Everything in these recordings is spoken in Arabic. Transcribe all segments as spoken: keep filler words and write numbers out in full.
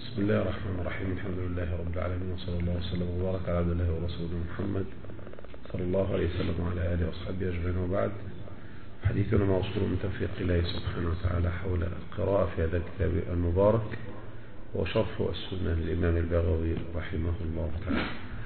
بسم الله الرحمن الرحيم. الحمد لله رب العالمين، وصلى الله وسلم وبارك على عبد الله ورسوله محمد صلى الله عليه وسلم وعلى آله وصحبه أجمعين، وبعد. حديثنا موصول من توفيق الله سبحانه وتعالى حول القراءة في هذا الكتاب المبارك وشرح السنة للإمام البغوي رحمه الله تعالى.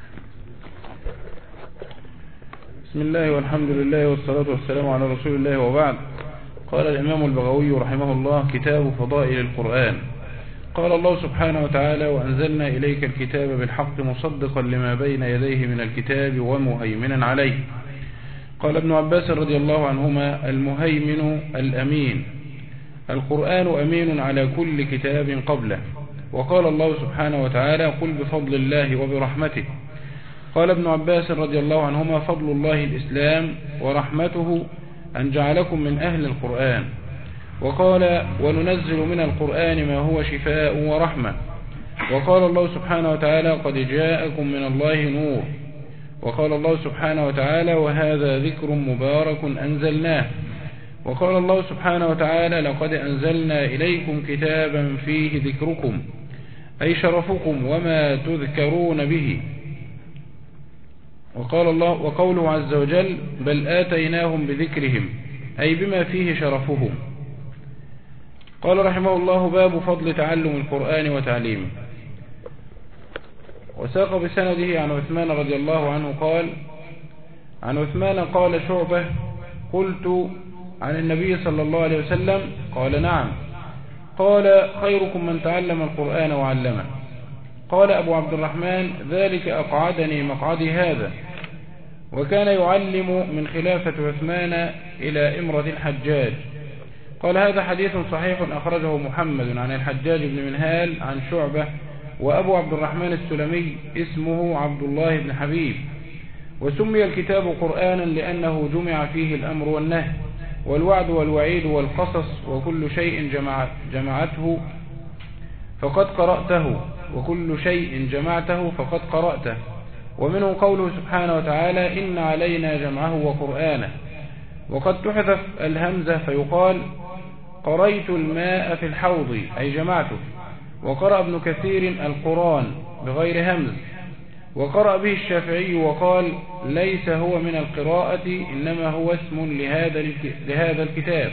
بسم الله والحمد لله والصلاة والسلام على رسول الله، وبعد. قال الإمام البغوي رحمه الله: كتاب فضائل القرآن. قال الله سبحانه وتعالى: وأنزلنا إليك الكتاب بالحق مصدقا لما بين يديه من الكتاب ومهيمنا عليه. قال ابن عباس رضي الله عنهما: المهيمن الأمين، القرآن أمين على كل كتاب قبله. وقال الله سبحانه وتعالى: قل بفضل الله وبرحمته. قال ابن عباس رضي الله عنهما: فضل الله الإسلام ورحمته أن جعلكم من أهل القرآن. وقال: وننزل من القرآن ما هو شفاء ورحمة. وقال الله سبحانه وتعالى: قد جاءكم من الله نور. وقال الله سبحانه وتعالى: وهذا ذكر مبارك أنزلناه. وقال الله سبحانه وتعالى: لقد أنزلنا إليكم كتابا فيه ذكركم، أي شرفكم وما تذكرون به. وقال الله وقوله عز وجل: بل آتيناهم بذكرهم، أي بما فيه شرفهم. قال رحمه الله: باب فضل تعلم القرآن وتعليمه. وساق بسنده عن عثمان رضي الله عنه قال: عن عثمان قال شعبة: قلت عن النبي صلى الله عليه وسلم؟ قال: نعم. قال: خيركم من تعلم القرآن وعلمه. قال أبو عبد الرحمن: ذلك أقعدني مقعدي هذا. وكان يعلم من خلافة عثمان إلى إمرة الحجاج. قال: هذا حديث صحيح أخرجه محمد عن الحجاج بن منهال عن شعبة. وأبو عبد الرحمن السلمي اسمه عبد الله بن حبيب. وسمي الكتاب قرآنا لأنه جمع فيه الأمر والنهي والوعد والوعيد والقصص، وكل شيء جمع جمعته فقد قرأته وكل شيء جمعته فقد قرأته. ومنه قوله سبحانه وتعالى: إن علينا جمعه وقرآنه. وقد تحذف الهمزة فيقال: قريت الماء في الحوض، أي جمعته. وقرأ ابن كثير القرآن بغير همز. وقرأ به الشافعي وقال: ليس هو من القراءة، إنما هو اسم لهذا الكتاب.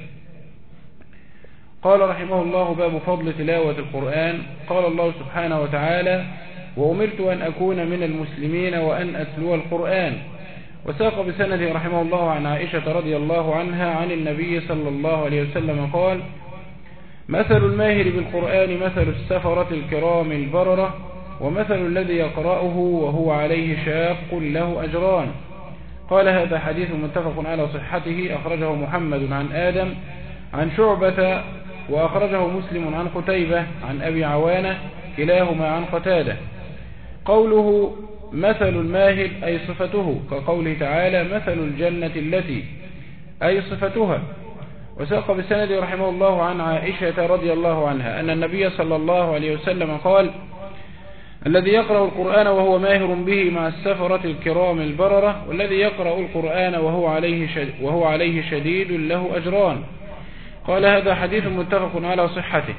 قال رحمه الله: باب فضل تلاوة القرآن. قال الله سبحانه وتعالى: وأمرت أن أكون من المسلمين وأن أتلو القرآن. وساق بسنده رحمه الله عن عائشة رضي الله عنها عن النبي صلى الله عليه وسلم قال: مثل الماهر بالقرآن مثل السفرة الكرام البررة، ومثل الذي يقرأه وهو عليه شاق له أجران. قال: هذا حديث متفق على صحته، أخرجه محمد عن آدم عن شعبة، وأخرجه مسلم عن قتيبة عن أبي عوانة، كلاهما عن قتادة. قوله مثل الماهر أي صفته، كقوله تعالى: مثل الجنة التي، أي صفتها. وساق بسند رحمه الله عن عائشة رضي الله عنها أن النبي صلى الله عليه وسلم قال: الذي يقرأ القرآن وهو ماهر به مع السفرة الكرام البررة، والذي يقرأ القرآن وهو عليه وهو عليه شديد له أجران. قال: هذا حديث متفق على صحته.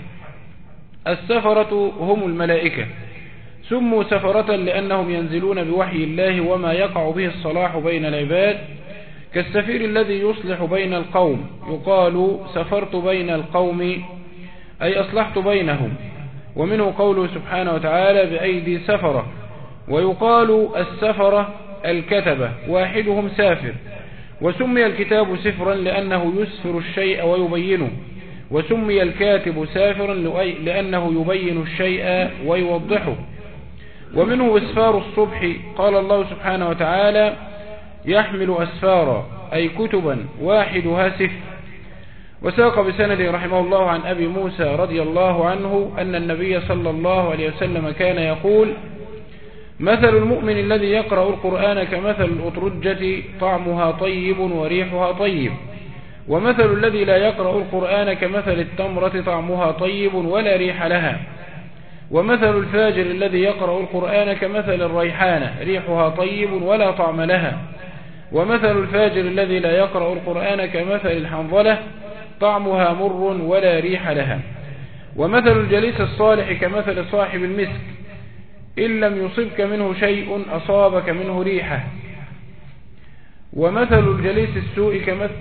السفرة هم الملائكة، سموا سفرة لأنهم ينزلون بوحي الله وما يقع به الصلاح بين العباد، كالسفير الذي يصلح بين القوم. يقال: سفرت بين القوم، أي أصلحت بينهم. ومنه قوله سبحانه وتعالى: بأيدي سفرة. ويقال السفرة الكتبة، واحدهم سافر. وسمي الكتاب سفرا لأنه يسفر الشيء ويبينه. وسمي الكاتب سافرا لأنه يبين الشيء ويوضحه. ومنه إسفار الصبح. قال الله سبحانه وتعالى: يحمل أسفارا، أي كتبا، واحدها سفر. وساق بسنده رحمه الله عن أبي موسى رضي الله عنه أن النبي صلى الله عليه وسلم كان يقول: مثل المؤمن الذي يقرأ القرآن كمثل الأطرجة، طعمها طيب وريحها طيب. ومثل الذي لا يقرأ القرآن كمثل التمرة، طعمها طيب ولا ريح لها. ومثل الفاجر الذي يقرأ القرآن كمثل الريحانة، ريحها طيب ولا طعم لها. ومثل الفاجر الذي لا يقرأ القرآن كمثل الحنظلة، طعمها مر ولا ريح لها. ومثل الجليس الصالح كمثل صاحب المسك، إن لم يصبك منه شيء أصابك منه ريحة. ومثل الجليس السوء كمثل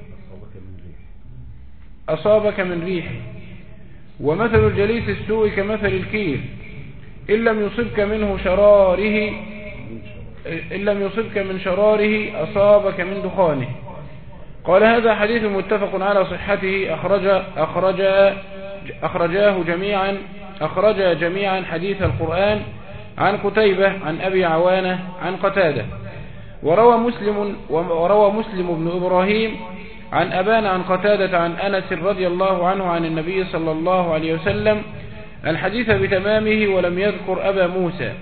أصابك من ريحه. ومثل الجليس السوء كمثل الكير، إن لم يصبك منه شراره إن لم يصبك من شراره أصابك من دخانه. قال هذا حديث متفق على صحته، أخرج أخرج أخرجاه جميعا أخرج جميعا حديث القرآن عن قتيبة عن أبي عوانة عن قتادة. وروى مسلم وروى مسلم بن إبراهيم عن أبان عن قتادة عن أنس رضي الله عنه عن النبي صلى الله عليه وسلم الحديث بتمامه ولم يذكر أبا موسى.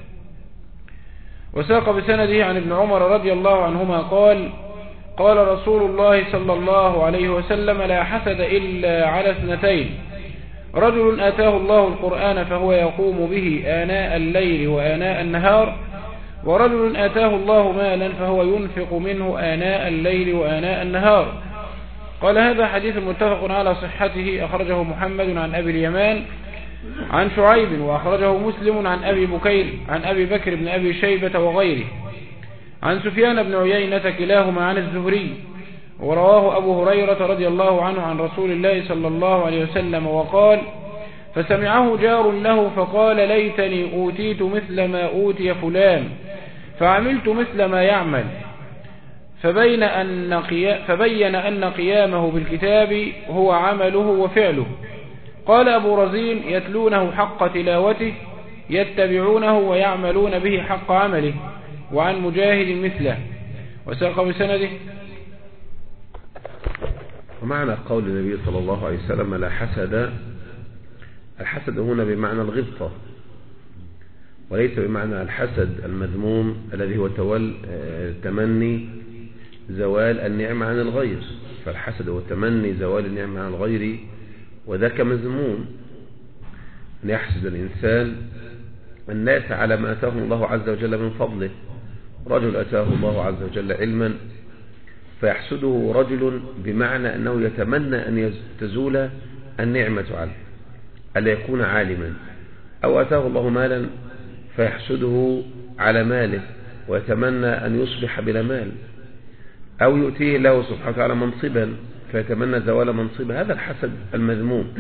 وساق بسنده عن ابن عمر رضي الله عنهما قال قال رسول الله صلى الله عليه وسلم لا حسد إلا على اثنتين، رجل آتاه الله القرآن فهو يقوم به آناء الليل وآناء النهار، ورجل آتاه الله مالا فهو ينفق منه آناء الليل وآناء النهار. قال هذا حديث متفق على صحته، أخرجه محمد عن أبي اليمان عن شعيب، وأخرجه مسلم عن أبي بكير عن أبي بكر بن أبي شيبة وغيره عن سفيان بن عيينة كلاهما عن الزهري. ورواه أبو هريرة رضي الله عنه عن رسول الله صلى الله عليه وسلم وقال فسمعه جار له فقال ليتني أوتيت مثل ما أوتي فلان فعملت مثل ما يعمل، فبين أن قيا فبين أن قيامه بالكتاب هو عمله وفعله. قال أبو رزين يتلونه حق تلاوته يتبعونه ويعملون به حق عمله. وعن مجاهد مثله. وساق بسنده. ومعنى قول النبي صلى الله عليه وسلم لا حسد، الحسد هنا بمعنى الغبطة وليس بمعنى الحسد المذموم الذي هو تول تمني زوال النعمة عن الغير. فالحسد هو تمني زوال النعمة عن الغير، وذاك مذموم أن يحسد الإنسان الناس على ما أتاهم الله عز وجل من فضله. رجل أتاه الله عز وجل علما فيحسده رجل بمعنى أنه يتمنى أن تزول النعمة عنه ألا يكون عالما. أو أتاه الله مالا فيحسده على ماله ويتمنى أن يصبح بلا مال. أو يؤتيه له سبحانه وتعالى منصبا فيتمنى زوال منصبه. هذا الحسد المذموم،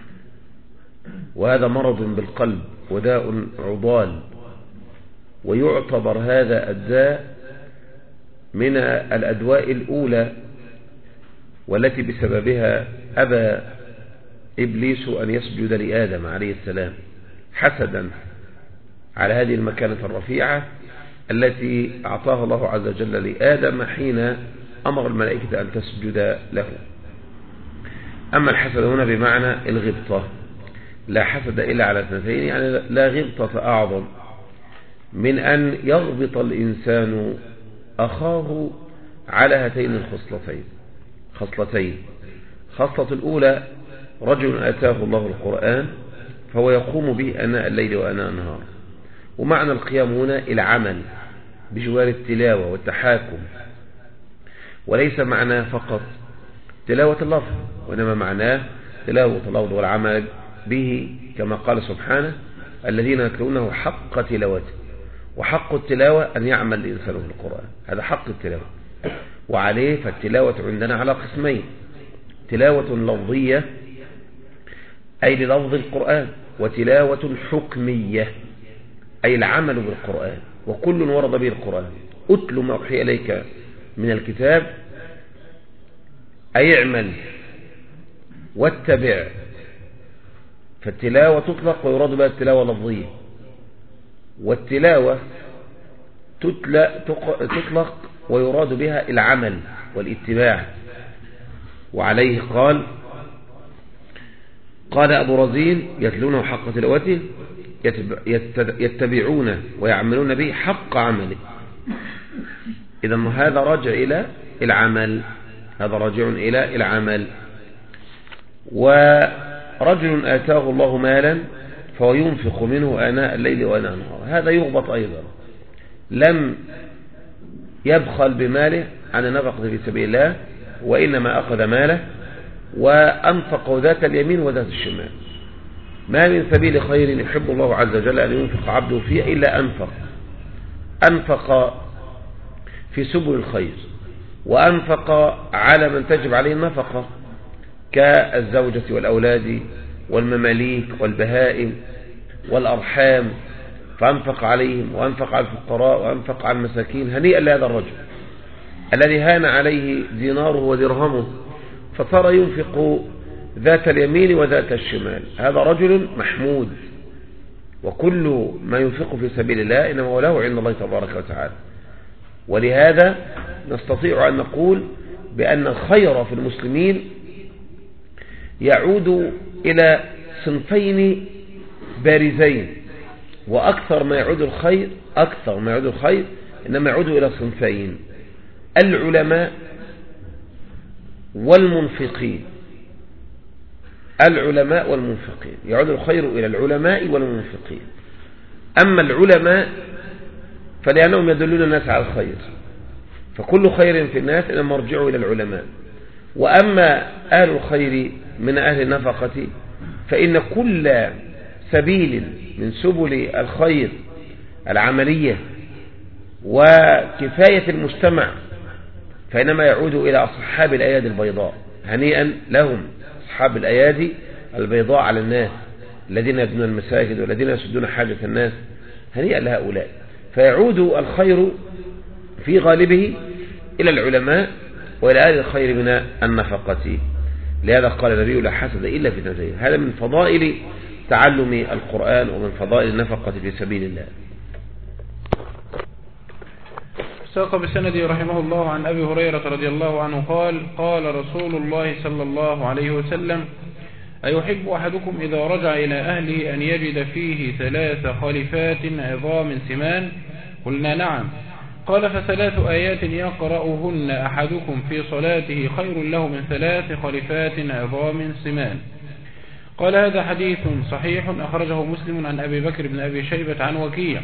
وهذا مرض بالقلب وداء عضال، ويعتبر هذا الداء من الأدواء الأولى والتي بسببها أبى إبليس أن يسجد لآدم عليه السلام حسدا على هذه المكانة الرفيعة التي أعطاها الله عز وجل لآدم حين أمر الملائكة أن تسجد له. أما الحسد هنا بمعنى الغبطة، لا حسد إلا على اثنتين، يعني لا غبطة أعظم من أن يغبط الإنسان أخاه على هاتين الخصلتين خصلتين خصلة الأولى رجل آتاه الله القرآن فهو يقوم به آناء الليل وآناء النهار. ومعنى القيام هنا العمل بجوار التلاوة والتحاكم، وليس معناه فقط تلاوة اللفظ، وإنما معناه تلاوة اللفظ والعمل به، كما قال سبحانه الذين يتلونه حق تلاوته. وحق التلاوة أن يعمل الإنسان بالقرآن، هذا حق التلاوة. وعليه فالتلاوة عندنا على قسمين: تلاوة لفظية أي للفظ القرآن، وتلاوة حكمية أي العمل بالقرآن، وكل ورد به القرآن. أتل ما أوحي إليك من الكتاب أي اعمل واتبع. فالتلاوة تطلق ويراد بها التلاوة اللفظية، والتلاوة تطلق ويراد بها العمل والاتباع. وعليه قال قال أبو رزين يتلونه حق تلاوته يتبعونه ويعملون به حق عمله. إذا هذا راجع إلى العمل، هذا راجع إلى العمل. ورجل آتاه الله مالا فهو ينفق منه آناء الليل وآناء النهار، هذا يغبط أيضا، لم يبخل بماله عن النفقة في سبيل الله، وإنما أخذ ماله وأنفقه ذات اليمين وذات الشمال. ما من سبيل خير يحب الله عز وجل أن ينفق عبده فيه إلا أنفق أنفق في سبل الخير، وأنفق على من تجب عليه النفقة كالزوجة والأولاد والمماليك والبهائم والأرحام، فأنفق عليهم وأنفق على الفقراء وأنفق على المساكين. هنيئا لهذا الرجل الذي هان عليه ديناره ودرهمه فصار ينفق ذات اليمين وذات الشمال. هذا رجل محمود، وكل ما ينفق في سبيل الله إنما هو له عند الله تبارك وتعالى. ولهذا نستطيع أن نقول بأن الخير في المسلمين يعود إلى صنفين بارزين، وأكثر ما يعود الخير أكثر ما يعود الخير إنما يعود إلى صنفين: العلماء والمنفقين. العلماء والمنفقين يعود الخير إلى العلماء والمنفقين. أما العلماء فلأنهم يدلون الناس على الخير، فكل خير في الناس إنما مرجعه إلى العلماء. وأما أهل الخير من أهل النفقة فإن كل سبيل من سبل الخير العملية وكفاية المجتمع فإنما يعود إلى أصحاب الأيادي البيضاء. هنيئا لهم أصحاب الأيادي البيضاء على الناس الذين يبنون المساجد والذين يسدون حاجة الناس، هنيئا لهؤلاء. فيعود الخير في غالبه إلى العلماء وإلى أهل الخير من النفقة. لهذا قال النبي: لا حسد إلا في اثنتين. هذا من فضائل تعلم القرآن ومن فضائل النفقة في سبيل الله. ساق بسنده رحمه الله عن أبي هريرة رضي الله عنه قال: قال رسول الله صلى الله عليه وسلم: أيحب أحدكم إذا رجع إلى أهله أن يجد فيه ثلاث خليفات عظام سمان؟ قلنا: نعم. قال: فثلاث آيات يقرأهن أحدكم في صلاته خير له من ثلاث خليفات عظام سمان. قال: هذا حديث صحيح أخرجه مسلم عن أبي بكر بن أبي شيبة عن وكيع.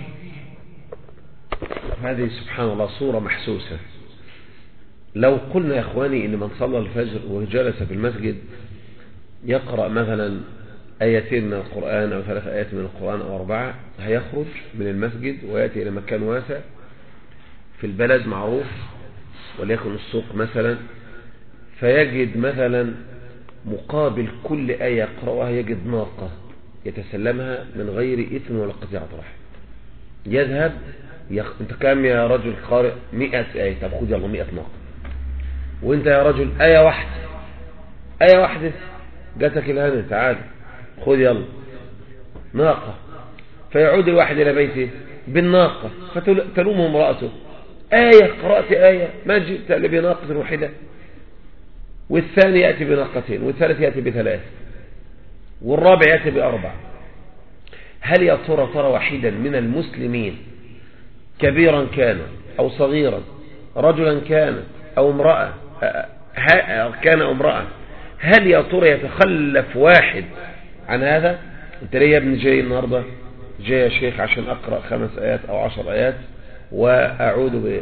هذه سبحان الله صورة محسوسة. لو قلنا يا إخواني إن من صلى الفجر وجلس في المسجد يقرأ مثلا آيتين من القرآن أو ثلاث آيات من القرآن أو أربعة، هيخرج من المسجد ويأتي إلى مكان واسع في البلد معروف وليكن السوق مثلا، فيجد مثلا مقابل كل آية يقرأها يجد ناقة يتسلمها من غير إثم ولا قطيعة رحم. يذهب يخ... انت كام يا رجل قارئ؟ مئة آية. طب خذ يلا مئة ناقة. وانت يا رجل آية واحدة آية واحدة جاتك الهنا، تعال خذ يلا ناقة. فيعود الواحد إلى بيته بالناقة فتلومه امرأته: آية قرأت آية ما جئت إلا بناقة واحدة. والثاني يأتي بناقتين، والثالث يأتي بثلاث، والرابع يأتي بأربع. هل يا ترى ترى واحدا من المسلمين كبيرا كان أو صغيرا، رجلا كان أو امرأة كان أو امرأة، هل يا ترى يتخلف واحد عن هذا؟ انت ليه يا ابني جاي النهاردة؟ جاي يا شيخ عشان أقرأ خمس آيات أو عشر آيات وأعود ب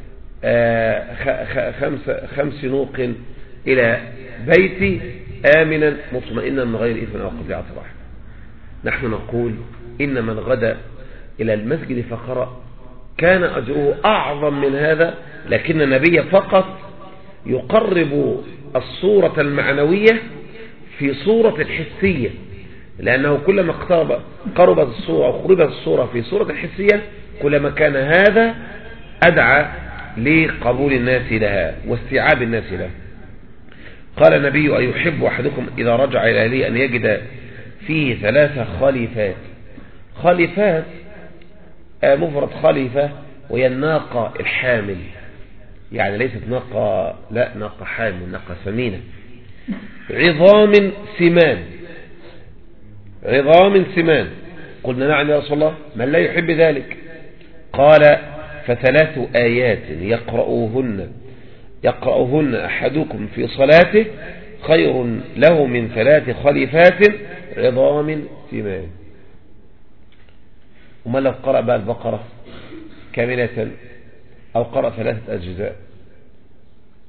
خمس, خمس نوق إلى بيتي آمنا مطمئنا من غير إثم أو قطيعة رحم. نحن نقول إن من غدا إلى المسجد فقرأ كان أجره أعظم من هذا، لكن النبي فقط يقرب الصورة المعنوية في صورة الحسية، لأنه كلما اقترب قربت الصورة أو قربت الصورة في صورة الحسية كلما كان هذا أدعى لقبول الناس لها واستيعاب الناس لها. قال النبي: أيحب أحدكم إذا رجع إلى أهله أن يجد فيه ثلاثة خليفات. خليفات مفرد خليفة وهي الناقة الحامل، يعني ليست ناقة، لا ناقة حامل، ناقة ثمينة. عظام سمان، عظام سمان. قلنا: نعم يا رسول الله، من لا يحب ذلك؟ قال: فثلاث آيات يقرأوهن يقرأوهن أحدكم في صلاته خير له من ثلاث خليفات عظام سمان. وما لو قرأ بقى البقرة كاملة أو قرأ ثلاثة أجزاء؟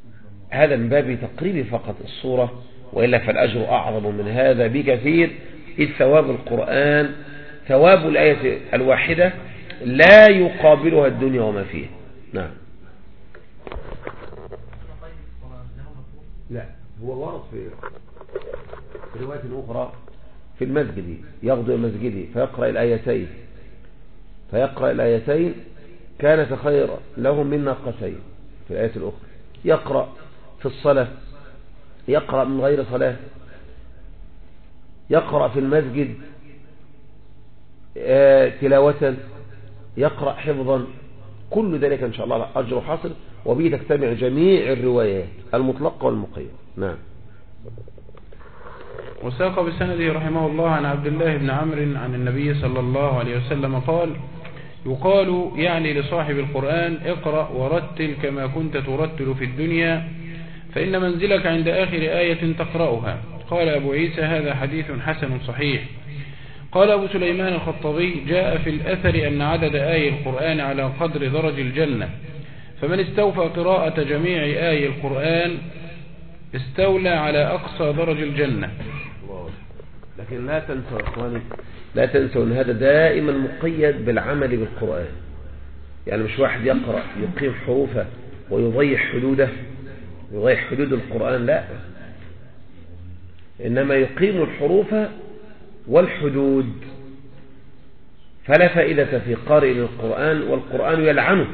هذا من باب تقريب فقط الصورة، وإلا فالأجر أعظم من هذا بكثير. إذ ثواب القرآن ثواب الآية الواحدة لا يقابلها الدنيا وما فيها. نعم. لا هو ورد في رواية أخرى في المسجد يغدو المسجد فيقرأ الآيتين فيقرأ الآيتين كانت خيرا لهم من ناقتين في الآية الأخرى. يقرأ في الصلاة يقرأ من غير صلاة يقرأ في المسجد تلاوة يقرأ حفظا كل ذلك إن شاء الله أجر حاصل وبه تجتمع جميع الروايات المطلقة والمقيدة. نعم. وساق بسنده رحمه الله عن عبد الله بن عمرو عن النبي صلى الله عليه وسلم قال يقال يعني لصاحب القرآن اقرأ ورتل كما كنت ترتل في الدنيا فإن منزلك عند آخر آية تقرأها. قال أبو عيسى هذا حديث حسن صحيح. قال أبو سليمان الخطابي جاء في الأثر أن عدد آي القرآن على قدر درج الجنة فمن استوفى قراءة جميع آي القرآن استولى على أقصى درج الجنة. لكن لا تنسوا إخواني لا تنسوا أن هذا دائما مقيد بالعمل بالقرآن. يعني مش واحد يقرأ يقيم حروفه ويضيع حدوده يضيع حدود القرآن، لا، إنما يقيم الحروف والحدود. فلا فائدة في قارئ القرآن والقرآن يلعنه.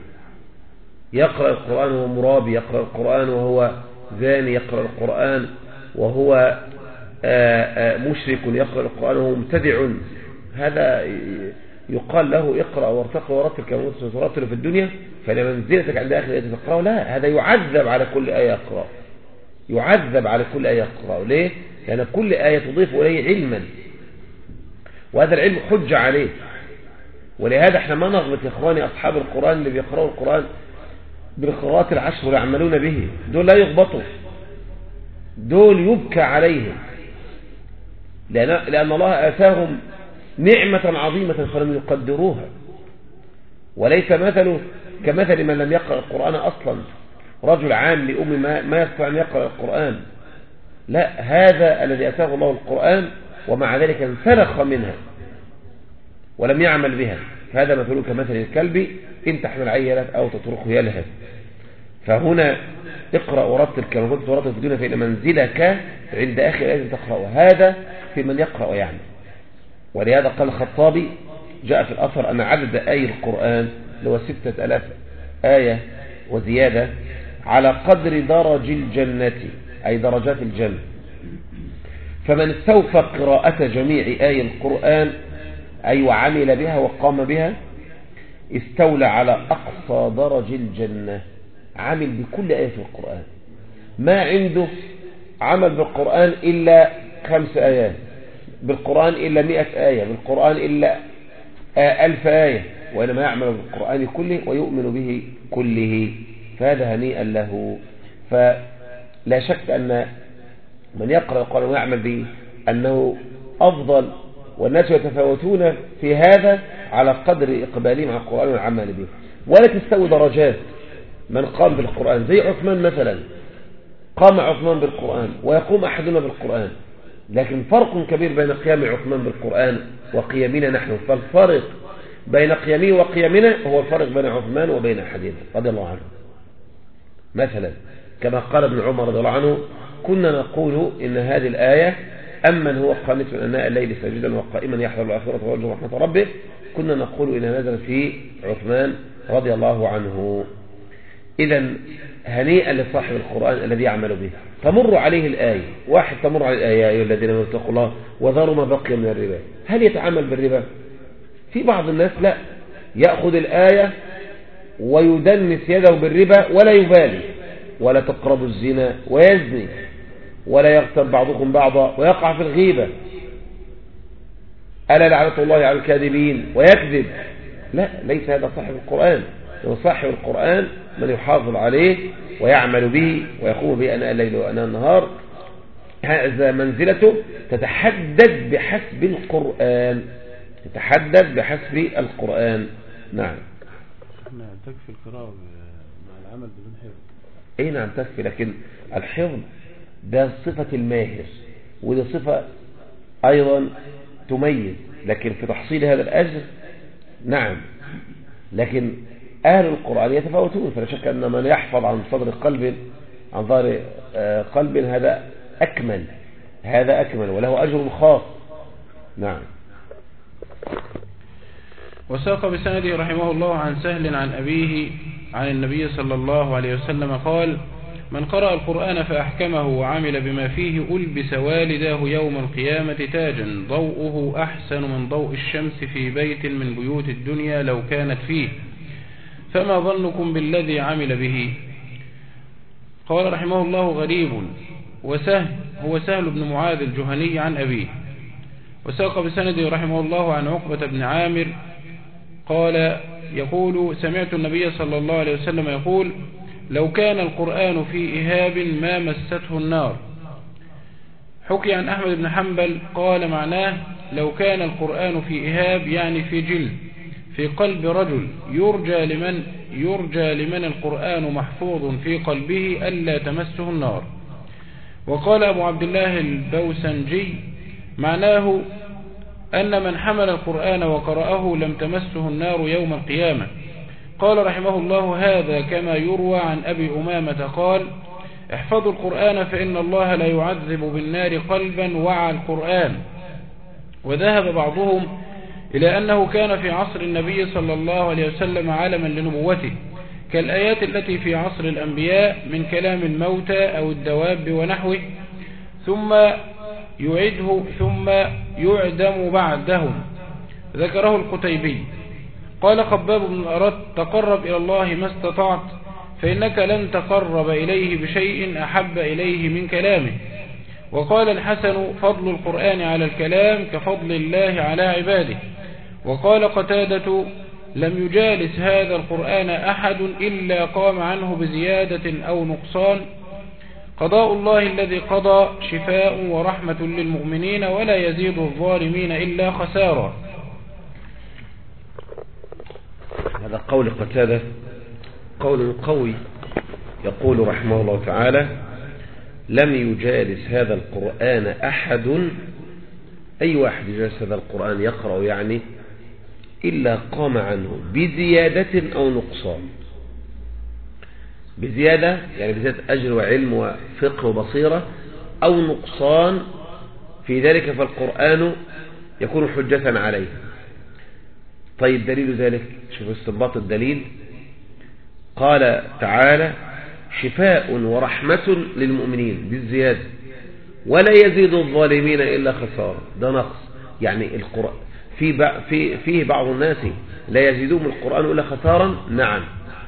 يقرأ القرآن وهو مرابي، يقرأ القرآن وهو زاني، يقرأ القرآن وهو آآ آآ مشرك، يقرأ القرآن وهو مبتدع. هذا يقال له اقرأ وارتقي ورتل كما كنت ترتل في الدنيا فلمنزلتك عند آخر آية تقرأه. لا، هذا يعذب على كل آية يقرأ يعذب على كل آية يقرأ. ليه؟ لأن كل آية تضيف إليه علما وهذا العلم حجة عليه. ولهذا احنا ما نغلط يا اخواني أصحاب القرآن اللي بيقرأوا القرآن بالقراءات العشر ويعملون به، دول لا يغبطوا، دول يبكى عليهم لأن, لأن الله آتاهم نعمة عظيمة فلم يقدروها. وليس مثله كمثل من لم يقرأ القرآن أصلا، رجل عام لأم ما, ما يستطيع أن يقرأ القرآن. لا، هذا الذي أتاه الله القرآن ومع ذلك انسلخ منها ولم يعمل بها، هذا مثله كمثل الكلب إن تحمل عليه يلهث أو تتركه يلهث. فهنا اقرأ ورتل كما كنت ترتل في الدنيا فإن منزلك عند آخر آية تقرأ. هذا في من يقرأ يعني. ولهذا قال الخطابي جاء في الأثر أن عدد آي القرآن هو ستة ألاف آية وزيادة على قدر درج الجنة أي درجات الجنة. فمن استوفى قراءة جميع آي القرآن أي وعمل بها وقام بها استولى على أقصى درج الجنة، عمل بكل آية في القرآن. ما عنده عمل بالقرآن إلا خمس آيات، بالقرآن إلا مئة آية، بالقرآن إلا ألف آية، وإنما يعمل بالقرآن كله ويؤمن به كله، فهذا هنيئا له. فلا شك أن من يقرأ القرآن ويعمل به أنه أفضل، والناس يتفاوتون في هذا على قدر إقبالهم على القرآن والعمل به. ولا تستوي درجات من قام بالقرآن زي عثمان مثلا، قام عثمان بالقرآن ويقوم أحدنا بالقرآن، لكن فرق كبير بين قيام عثمان بالقرآن وقيامنا نحن. فالفرق بين قيامه وقيامنا هو الفرق بين عثمان وبين أحدنا رضي الله عنه. مثلا كما قال ابن عمر رضي الله عنه كنا نقول إن هذه الآية أمن هو قانت من أناء الليل ساجدا وقائما يحذر الآخرة ويرجو رحمة ربه، كنا نقول إنها نزلت في عثمان رضي الله عنه. إذا هنيئا لصاحب القرآن الذي يعمل به. تمر عليه الآية، واحد تمر عليه الآية يا أيها الذين آمنوا اتقوا الله وذروا ما بقي من الربا، هل يتعامل بالربا؟ في بعض الناس لا، يأخذ الآية ويدنس يده بالربا ولا يبالي، ولا تقربوا الزنا ويزني، ولا يغتب بعضكم بعضا ويقع في الغيبة، ألا لعنة الله على الكاذبين ويكذب. لا، ليس هذا صاحب القرآن. صاحب القرآن من يحافظ عليه ويعمل به ويقوم به أناء الليل وأناء النهار. هذا منزلته تتحدد بحسب القرآن، تتحدد بحسب القرآن. نعم. تكفي القراءة مع العمل بدون حفظ؟ اي نعم تكفي، لكن الحفظ ده صفة الماهر، ودي صفة أيضا تميز، لكن في تحصيل هذا الأجر نعم، لكن أهل القرآن يتفاوتون، فلا شك أن من يحفظ عن صدر قلب عن ظهر قلب هذا أكمل، هذا أكمل وله أجر خاص. نعم. وساق بسنده رحمه الله عن سهل عن أبيه عن النبي صلى الله عليه وسلم قال: من قرأ القرآن فأحكمه وعمل بما فيه ألبس والداه يوم القيامة تاجا ضوءه أحسن من ضوء الشمس في بيت من بيوت الدنيا لو كانت فيه، فما ظنكم بالذي عمل به؟ قال رحمه الله: غريب. وسهل هو سهل بن معاذ الجهني عن أبيه. وساق بسنده رحمه الله عن عقبة بن عامر قال يقول: سمعت النبي صلى الله عليه وسلم يقول: لو كان القرآن في إهاب ما مسته النار. حكي عن أحمد بن حنبل قال معناه: لو كان القرآن في إهاب يعني في جلد في قلب رجل يرجى لمن يرجى لمن القرآن محفوظ في قلبه ألا تمسه النار. وقال أبو عبد الله البوسنجي معناه أن من حمل القرآن وقرأه لم تمسه النار يوم القيامة. قال رحمه الله: هذا كما يروى عن أبي أمامة قال: احفظوا القرآن فإن الله لا يعذب بالنار قلبا وعى القرآن. وذهب بعضهم إلى أنه كان في عصر النبي صلى الله عليه وسلم علما لنبوته، كالآيات التي في عصر الأنبياء من كلام الموتى أو الدواب ونحوه، ثم يعده ثم يعدم بعدهم. ذكره القتيبي. قال خباب بن الأرت: تقرب إلى الله ما استطعت، فإنك لن تقرب إليه بشيء أحب إليه من كلامه. وقال الحسن: فضل القرآن على الكلام كفضل الله على عباده. وقال قتادة: لم يجالس هذا القرآن أحد إلا قام عنه بزيادة أو نقصان. قضاء الله الذي قضى شفاء ورحمة للمؤمنين ولا يزيد الظالمين إلا خسارا. هذا قول قتادة قول قوي، يقول رحمه الله تعالى: لم يجالس هذا القرآن أحد، أي واحد يجالس هذا القرآن يقرأ يعني، إلا قام عنه بزيادة أو نقصان. بزيادة يعني بزيادة أجر وعلم وفقه وبصيرة، أو نقصان في ذلك فالقرآن يكون حجة عليه. طيب دليل ذلك، شوف استنباط الدليل. قال تعالى: شفاء ورحمة للمؤمنين بالزيادة ولا يزيد الظالمين إلا خسارة. ده نقص، يعني القرآن في في فيه بعض الناس لا يزيدهم القرآن إلا خسارا. نعم،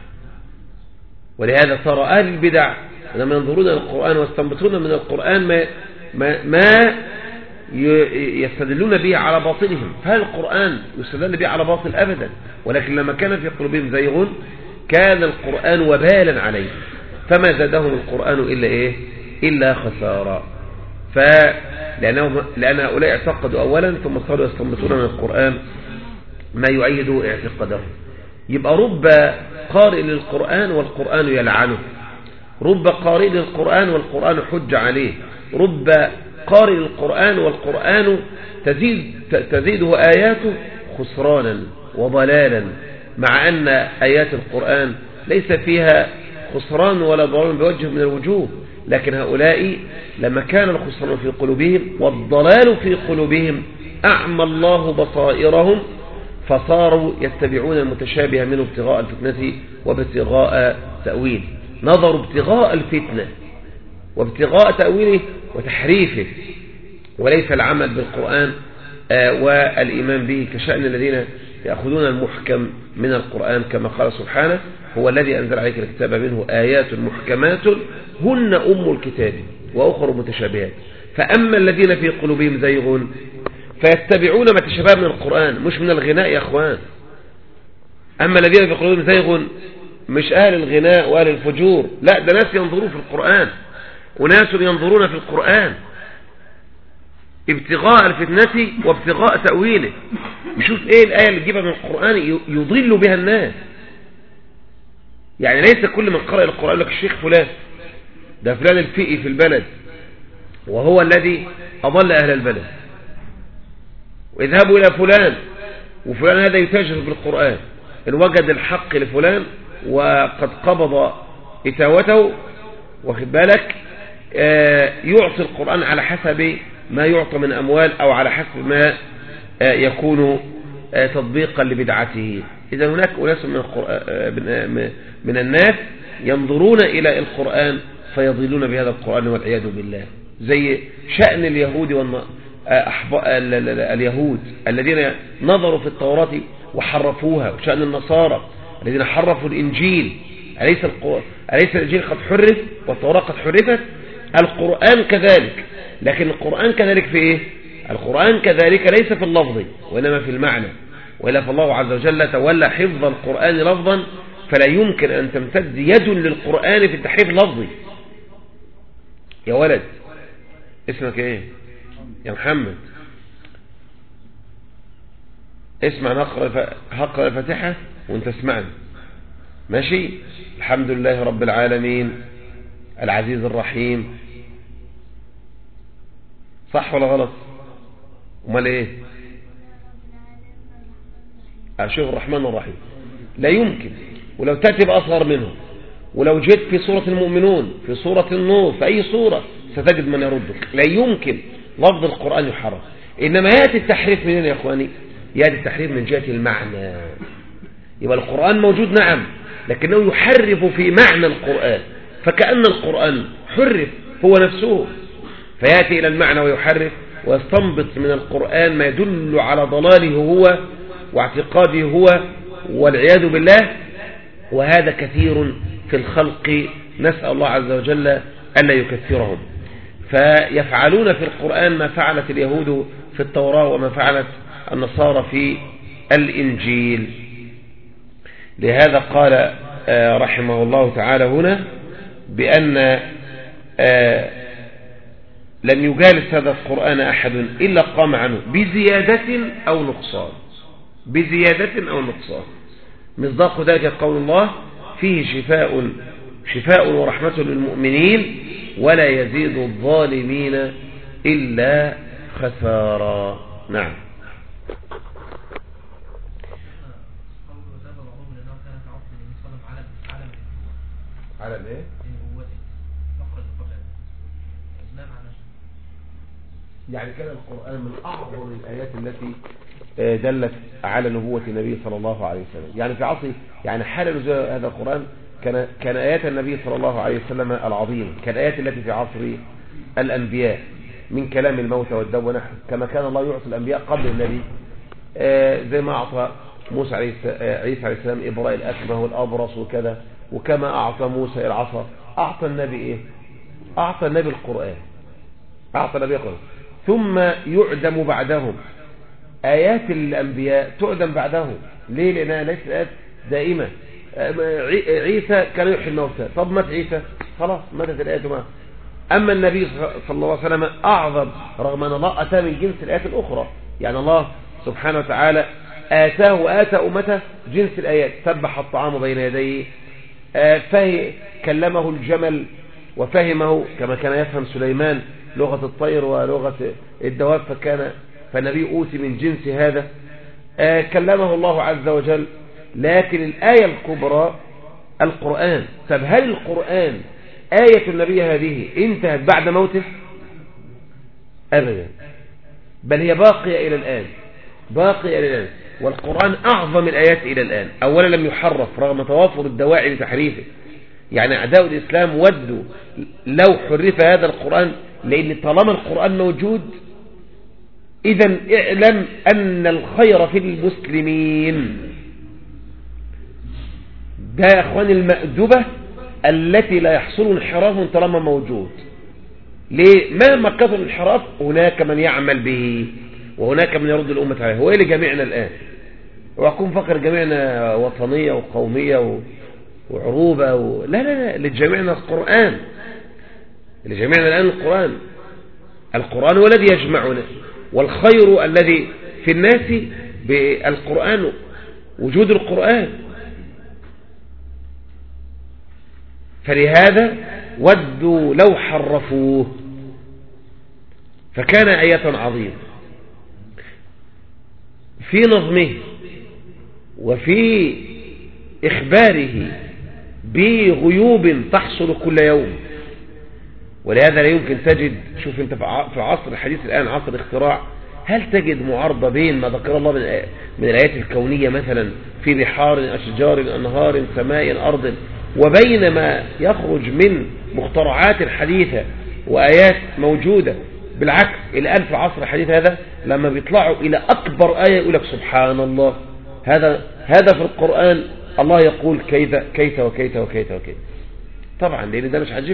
ولهذا صار أهل البدع لما ينظرون إلى القرآن ويستنبطون من القرآن ما ما, ما يستدلون به على باطلهم. فهل القرآن يستدل به على باطل؟ أبدا. ولكن لما كان في قلوبهم زيغ كان القرآن وبالا عليه، فما زادهم القرآن إلا إيه؟ إلا خسارة. فلأنهم لأن هؤلاء اعتقدوا أولا ثم صاروا يستنبطون من القرآن ما يؤيد اعتقادهم. يبقى رب قارئ للقرآن والقرآن يلعنه، رب قارئ للقرآن والقرآن حج عليه، رب قارئ للقرآن والقرآن تزيد تزيده آياته خسرانا وضلالا، مع أن آيات القرآن ليس فيها خسران ولا ضلال بوجه من الوجوه. لكن هؤلاء لما كان الخسران في قلوبهم والضلال في قلوبهم أعمى الله بصائرهم، فصاروا يتبعون المتشابه منه ابتغاء الفتنة وابتغاء تأويله. نظروا ابتغاء الفتنة وابتغاء تأويله وتحريفه، وليس العمل بالقرآن والإيمان به، كشأن الذين يأخذون المحكم من القرآن كما قال سبحانه: هو الذي أنزل عليك الكتاب منه آيات محكمات هن أم الكتاب وأخر متشابهات. فأما الذين في قلوبهم زيغ فيتبعون ما تشابه من القرآن، مش من الغناء يا أخوان. أما الذين في قلوبهم زيغ مش أهل الغناء وأهل الفجور، لا، ده ناس ينظرون في القرآن وناس ينظرون في القرآن ابتغاء الفتنة وابتغاء تأويله. يشوف ايه الآية اللي تجيبها من القرآن يضل بها الناس. يعني ليس كل من قرأ القرآن لك الشيخ فلان، ده فلان الفقي في البلد وهو الذي أضل أهل البلد. واذهبوا إلى فلان، وفلان هذا يتاجر بالقرآن، إن وجد الحق لفلان وقد قبض إتاوته واخد بالك يعطي القرآن على حسب ما يعطى من أموال أو على حسب ما يكون تطبيقا لبدعته. إذا هناك أناس من من الناس ينظرون إلى القرآن فيضلون بهذا القرآن والعياذ بالله، زي شأن اليهود والن... اليهود الذين نظروا في التوراة وحرفوها، وشأن النصارى الذين حرفوا الإنجيل. أليس, الق... أليس الإنجيل قد حرف والتوراة قد حرفت؟ القرآن كذلك، لكن القرآن كذلك في إيه؟ القرآن كذلك ليس في اللفظ وإنما في المعنى، وإلا فالله عز وجل تولى حفظ القرآن لفظا، فلا يمكن أن تمتد يد للقرآن في التحريف اللفظي. يا ولد اسمك إيه يا محمد؟ اسمع نقرأ هقرأ الفاتحة وانت اسمعني ماشي. الحمد لله رب العالمين العزيز الرحيم، صح ولا غلط؟ امال ايه؟ شوف الرحمن الرحيم لا يمكن، ولو تأتي بأصغر منه، ولو جئت في سورة المؤمنون، في سورة النور، في أي سورة ستجد من يردك. لا يمكن لفظ القرآن يحرف. إنما يأتي التحريف منين يا أخواني؟ يأتي التحريف من جهة المعنى. يبقى القرآن موجود نعم، لكنه يحرف في معنى القرآن، فكأن القرآن حرف هو نفسه، فيأتي إلى المعنى ويحرف ويستنبط من القرآن ما يدل على ضلاله هو واعتقاده هو والعياذ بالله. وهذا كثير في الخلق، نسأل الله عز وجل ألا يكثرهم. فيفعلون في القرآن ما فعلت اليهود في التوراة وما فعلت النصارى في الإنجيل. لهذا قال رحمه الله تعالى هنا بأن لم يجالس هذا القرآن أحد إلا قام عنه بزيادة أو نقصان، بزيادة أو نقصان. مصداق ذلك قول الله فيه شفاء شفاء ورحمة للمؤمنين ولا يزيد الظالمين إلا خسارا. نعم. على الايه؟ يعني كان القرآن من أعظم الآيات التي دلت على نبوة النبي صلى الله عليه وسلم. يعني في عصر يعني حال نزول هذا القرآن كان كان آيات النبي صلى الله عليه وسلم العظيمة كالآيات التي في عصر الأنبياء من كلام الموتى والدب ونحو، كما كان الله يعطي الأنبياء قبل النبي، زي ما أعطى موسى عليه عيسى عليه السلام إبراء الأكمه والأبرص وكذا، وكما أعطى موسى العصا أعطى النبي إيه؟ أعطى النبي القرآن، أعطى النبي القرآن. ثم يعدم بعدهم آيات الأنبياء، تعدم بعدهم. ليه؟ لأنها ليست آيات دائمة. عيسى كان يحيي الموتى، طب مات عيسى خلاص ماتت الآيات معه. أما النبي صلى الله عليه وسلم أعظم، رغم أن الله أتى من جنس الآيات الأخرى. يعني الله سبحانه وتعالى آتاه وآتى أمته جنس الآيات، سبح الطعام بين يديه، فهي كلمه الجمل وفهمه كما كان يفهم سليمان لغة الطير ولغة الدواب، فكان فالنبي أوتي من جنس هذا. كلمه الله عز وجل. لكن الآية الكبرى القرآن. طب هل القرآن آية النبي هذه انتهت بعد موته؟ أبدا، بل هي باقية إلى الآن، باقية إلى الآن. والقرآن أعظم الآيات إلى الآن. أولا لم يحرف رغم توافر الدواعي لتحريفه. يعني أعداء الإسلام ودوا لو حرف هذا القرآن، لأن طالما القرآن موجود إذن اعلم أن الخير في المسلمين. ده يا أخوان المأدبة التي لا يحصل انحراف طالما موجود. ليه؟ مهما كثر الانحراف هناك من يعمل به وهناك من يرد الأمة عليه. هو إيه لجميعنا الآن؟ وأكون فقر جميعنا وطنية وقومية وعروبة و... لا لا لا، لجميعنا القرآن، لجميعنا الآن القرآن. القرآن هو الذي يجمعنا، والخير الذي في الناس بالقرآن، وجود القرآن. فلهذا ودوا لو حرفوه، فكان آية عظيمة. في نظمه وفي إخباره بغيوب تحصل كل يوم. ولهذا لا يمكن تجد، شوف انت في عصر الحديث الآن عصر الاختراع، هل تجد معارضة بين ما ذكر الله من من الآيات الكونية مثلا في بحار أشجار أنهار سماء أرض، وبين ما يخرج من مخترعات حديثة وآيات موجودة؟ بالعكس الآن في العصر الحديث هذا لما بيطلعوا إلى أكبر آية يقول لك سبحان الله، هذا هذا في القرآن الله يقول كيف كيف وكيف وكيف وكيف. طبعا لأن ده مش عجيب،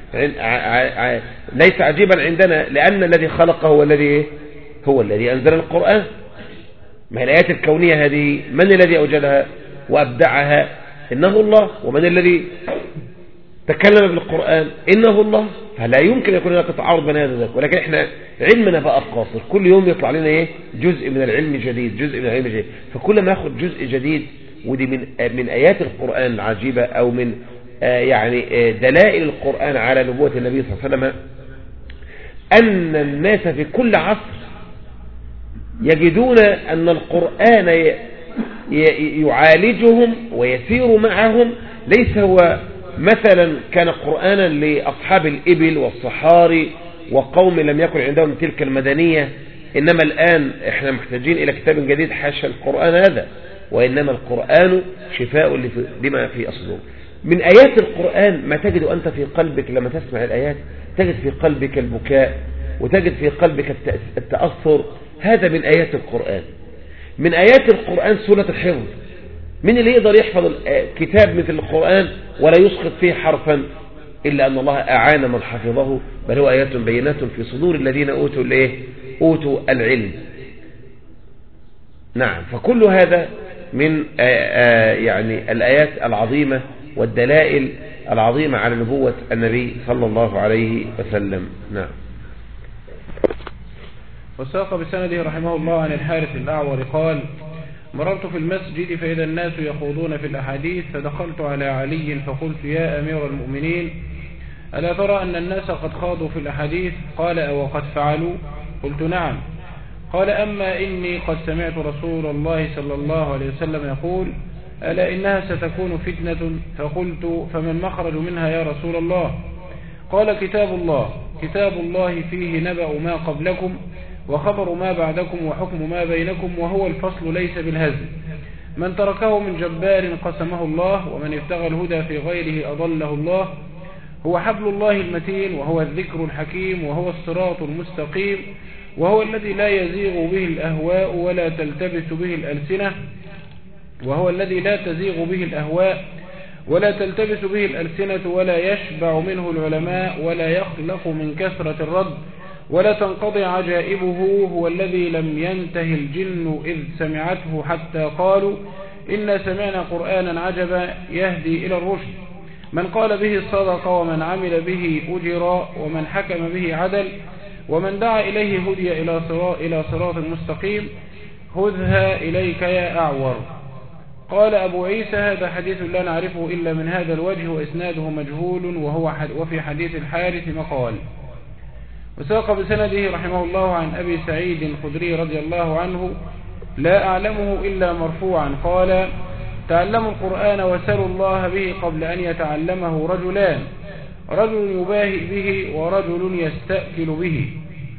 ليس عجيبا عندنا، لأن الذي خلقه هو الذي هو الذي أنزل القرآن. ما هي الآيات الكونية هذه من الذي أوجدها وأبدعها؟ إنه الله. ومن الذي تكلم بالقرآن؟ إنه الله. فلا يمكن يكون هناك تعارض بين هذا وذاك، ولكن احنا علمنا بقى قاصر، كل يوم يطلع لنا ايه جزء من العلم جديد، جزء من العلم جديد، فكل ما ياخد جزء جديد، ودي من من آيات القرآن العجيبة أو من آه يعني آه دلائل القرآن على نبوة النبي صلى الله عليه وسلم، أن الناس في كل عصر يجدون أن القرآن يعالجهم ويسير معهم. ليس هو مثلا كان قرآنا لأصحاب الإبل والصحاري وقوم لم يكن عندهم تلك المدنية، إنما الآن احنا محتاجين إلى كتاب جديد حاشا القرآن هذا، وإنما القرآن شفاء لما في أصله. من آيات القرآن ما تجد أنت في قلبك لما تسمع الآيات، تجد في قلبك البكاء وتجد في قلبك التأثر، هذا من آيات القرآن. من آيات القرآن سورة الحفظ. من اللي يقدر يحفظ كتاب مثل القرآن ولا يسقط فيه حرفا إلا أن الله أعان من حفظه، بل هو آيات بينات في صدور الذين أوتوا الايه أوتوا العلم. نعم، فكل هذا من آآ آآ يعني الآيات العظيمة والدلائل العظيمة على نبوة النبي صلى الله عليه وسلم. نعم. وساق بسنده رحمه الله عن الحارث الأعور قال: مررت في المسجد فإذا الناس يخوضون في الأحاديث، فدخلت على علي فقلت: يا أمير المؤمنين، ألا ترى أن الناس قد خاضوا في الأحاديث؟ قال: أو قد فعلوا؟ قلت: نعم. قال: أما إني قد سمعت رسول الله صلى الله عليه وسلم يقول: ألا إنها ستكون فتنة. فقلت: فما المخرج منها يا رسول الله؟ قال: كتاب الله. كتاب الله فيه نبأ ما قبلكم وخبر ما بعدكم وحكم ما بينكم، وهو الفصل ليس بالهزل. من تركه من جبار قسمه الله، ومن ابتغى الهدى في غيره أضله الله. هو حبل الله المتين، وهو الذكر الحكيم، وهو الصراط المستقيم، وهو الذي لا يزيغ به الأهواء ولا تلتبس به الألسنة، وهو الذي لا تزيغ به الأهواء ولا تلتبس به الألسنة، ولا يشبع منه العلماء، ولا يخلق من كثرة الرد، ولا تنقضي عجائبه. هو الذي لم ينته الجن إذ سمعته حتى قالوا: إنا سمعنا قرآنا عجبا يهدي إلى الرشد. من قال به صدق، ومن عمل به أجر، ومن حكم به عدل، ومن دعا إليه هدي إلى صراط, إلى صراط مستقيم. خذها إليك يا أعور. قال أبو عيسى: هذا حديث لا نعرفه إلا من هذا الوجه، وإسناده مجهول، وهو حد وفي حديث الحارث مقال. وساق بسنده رحمه الله عن أبي سعيد الخدري رضي الله عنه: لا أعلمه إلا مرفوعا قال: تعلموا القرآن وسلوا الله به قبل أن يتعلمه رجلان، رجل يباهي به ورجل يستأكل به.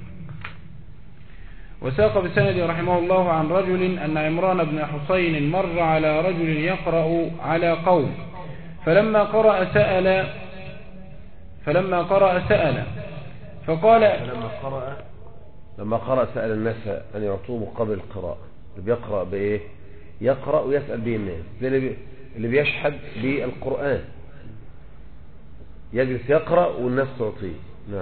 وساق بسنده رحمه الله عن رجل أن عمران بن حسين مر على رجل يقرأ على قوم، فلما قرأ سأل فلما قرأ سأل فقال لما قرأ لما قرأ سأل الناس أن يعطوه مقابل القراءة. اللي بيقرأ بإيه؟ يقرأ ويسأل به الناس، زي اللي بيشهد بالقرآن، يجلس يقرأ والناس تعطيه. نعم.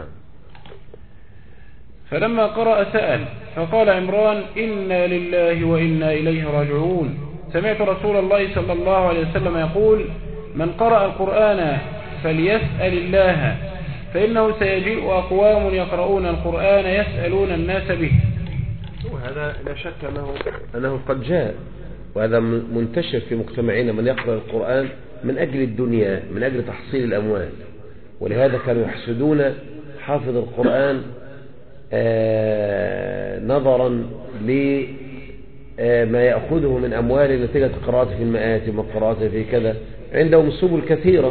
فلما قرأ سأل فقال عمران: إنا لله وإنا إليه راجعون. سمعت رسول الله صلى الله عليه وسلم يقول: من قرأ القرآن فليسأل الله، فإنه سيجيء أقوام يقرؤون القرآن يسألون الناس به. وهذا لا شك أنه, أنه قد جاء، وهذا منتشر في مجتمعنا، من يقرأ القرآن من أجل الدنيا، من أجل تحصيل الأموال. ولهذا كانوا يحسدون حافظ القرآن آه نظرا ما يأخذه من أموال نتيجة قراءته في المآتم وقراءته في كذا، عندهم سبل كثيرة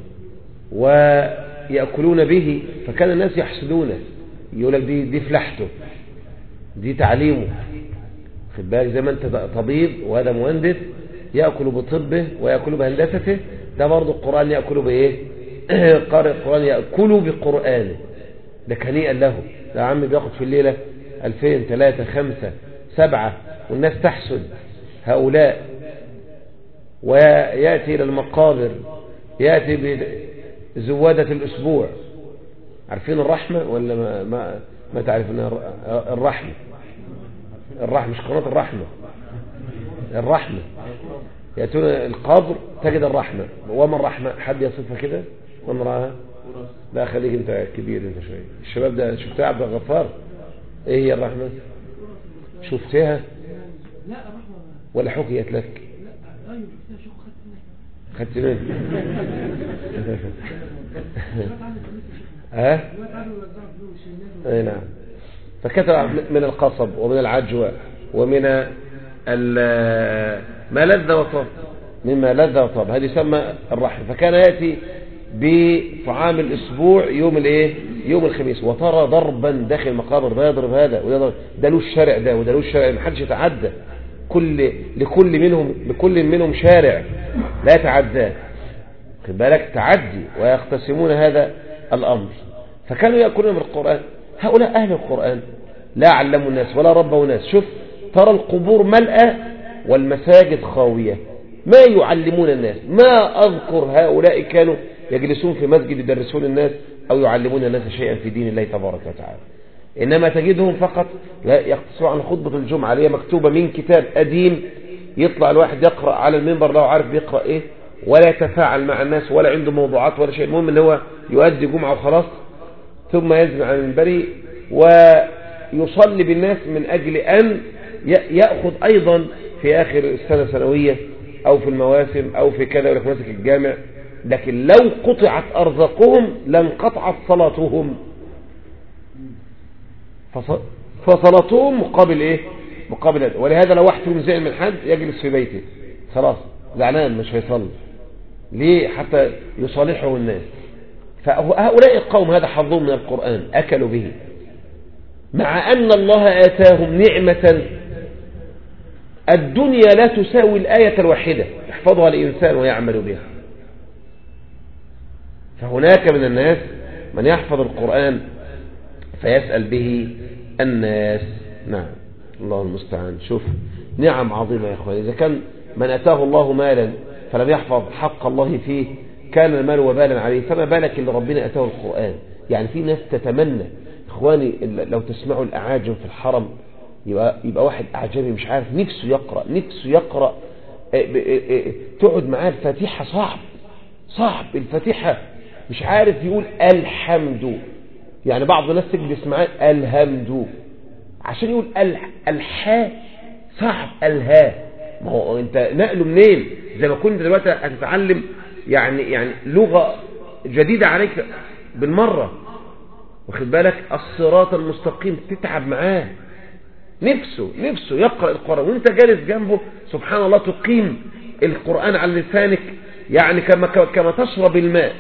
ويأكلون به، فكان الناس يحسدونه، يقول لك دي, دي فلحته، دي تعليمه. خد بالك زي ما انت طبيب وهذا مهندس يأكل بطبه ويأكل بهندسته، ده برضه القرآن يأكل بإيه؟ قارئ القرآن يأكل بقرآنه، ده كنيئا له. ده عم بياخد في الليلة ألفين ثلاثة خمسة سبعة والناس تحسد هؤلاء، ويأتي إلى المقابر، يأتي بزوادة الأسبوع. عارفين الرحمة ولا ما, ما, ما تعرفين الرحمة؟ الرحمة مش قناة الرحمة، الرحمة يأتون القبر تجد الرحمة. وما الرحمة؟ حد يصفها كده ومن رأها؟ لا خليك انت كبير انت شوية. الشباب ده شفتها عبد الغفار؟ ايه هي الرحمة؟ شفتها ولا حكيت لك؟ خدت منك ها اي نعم. فكثر من القصب ومن العجوة ومن ما لذ وطاب، مما لذ وطاب، هذه يسمى الرحم. فكان يأتي بطعام الأسبوع يوم الايه؟ يوم الخميس. وترى ضربا داخل المقابر، ده يضرب هذا ويضرب ده، له الشارع ده وده له الشارع، ما حدش يتعدى، كل لكل منهم لكل منهم شارع لا يتعدى. خد بالك تعدي، ويقتسمون هذا الأمر. فكانوا يأكلون بالقرآن. هؤلاء أهل القرآن لا علموا الناس ولا ربوا الناس. شوف ترى القبور ملأة والمساجد خاوية، ما يعلمون الناس. ما أذكر هؤلاء كانوا يجلسون في مسجد يدرسون الناس أو يعلمون الناس شيئا في دين الله تبارك وتعالى، إنما تجدهم فقط يقتصروا عن خطبة الجمعة اللي هي مكتوبة من كتاب قديم، يطلع الواحد يقرأ على المنبر لو عارف بيقرأ إيه، ولا يتفاعل مع الناس ولا عنده موضوعات ولا شيء. المهم ان هو يؤدي جمعة وخلاص، ثم ينزل عن المنبر ويصلي بالناس من أجل أن يأخذ أيضا في آخر السنة سنوية أو في المواسم أو في كذا، ولك ماسك الجامع. لكن لو قطعت أرزاقهم لانقطعت صلاتهم، فصلاتهم مقابل إيه؟ مقابل هذا. ولهذا لو واحد فيهم زعل من حد يجلس في بيته خلاص زعلان مش هيصلي، ليه؟ حتى يصالحه الناس. فهؤلاء القوم هذا حظهم من القرآن، أكلوا به، مع أن الله آتاهم نعمة الدنيا لا تساوي الآية الواحدة يحفظها الإنسان ويعمل بها. فهناك من الناس من يحفظ القرآن فيسأل به الناس. نعم الله المستعان. شوف نعم عظيمة يا أخواني. إذا كان من أتاه الله مالا فلم يحفظ حق الله فيه كان المال وبالا عليه، فما بالك اللي ربنا أتاه القرآن. يعني في ناس تتمنى إخواني لو تسمعوا الأعاجم في الحرم، يبقى, يبقى واحد أعجمي مش عارف نفسه يقرأ نفسه يقرأ تقعد معاه الفاتحة صعب صعب الفاتحة مش عارف يقول الحمد. يعني بعض الناس تجلس معاه الحمد عشان يقول الحاء صعب، الهاء ما هو انت نقله منين؟ زي ما كنت دلوقتي هتتعلم يعني يعني لغة جديدة عليك بالمرة، واخد بالك؟ الصراط المستقيم تتعب معاه، نفسه نفسه يقرأ القرآن وانت جالس جنبه سبحان الله تقيم القرآن على لسانك، يعني كما كما تشرب الماء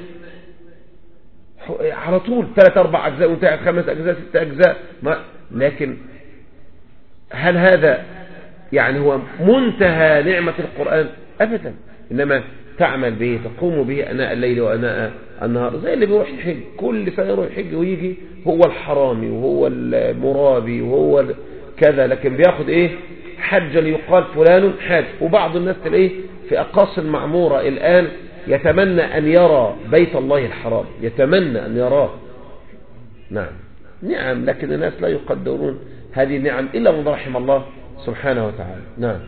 على طول، ثلاث اربع اجزاء وانت قاعد خمس اجزاء ست اجزاء ما. لكن هل هذا يعني هو منتهى نعمة القرآن؟ أبدا. إنما تعمل به تقوم به أناء الليل وأناء النهار، زي اللي بيروح يحج كل سنة يروح يحج ويجي هو الحرامي وهو المرابي وهو كذا، لكن بياخد إيه؟ حج ليقال فلان حاج. وبعض الناس تلاقيه في أقاصي المعمورة الآن يتمنى أن يرى بيت الله الحرام، يتمنى أن يراه. نعم نعم، لكن الناس لا يقدرون هذه النعم إلا من رحم الله سبحانه وتعالى. نعم.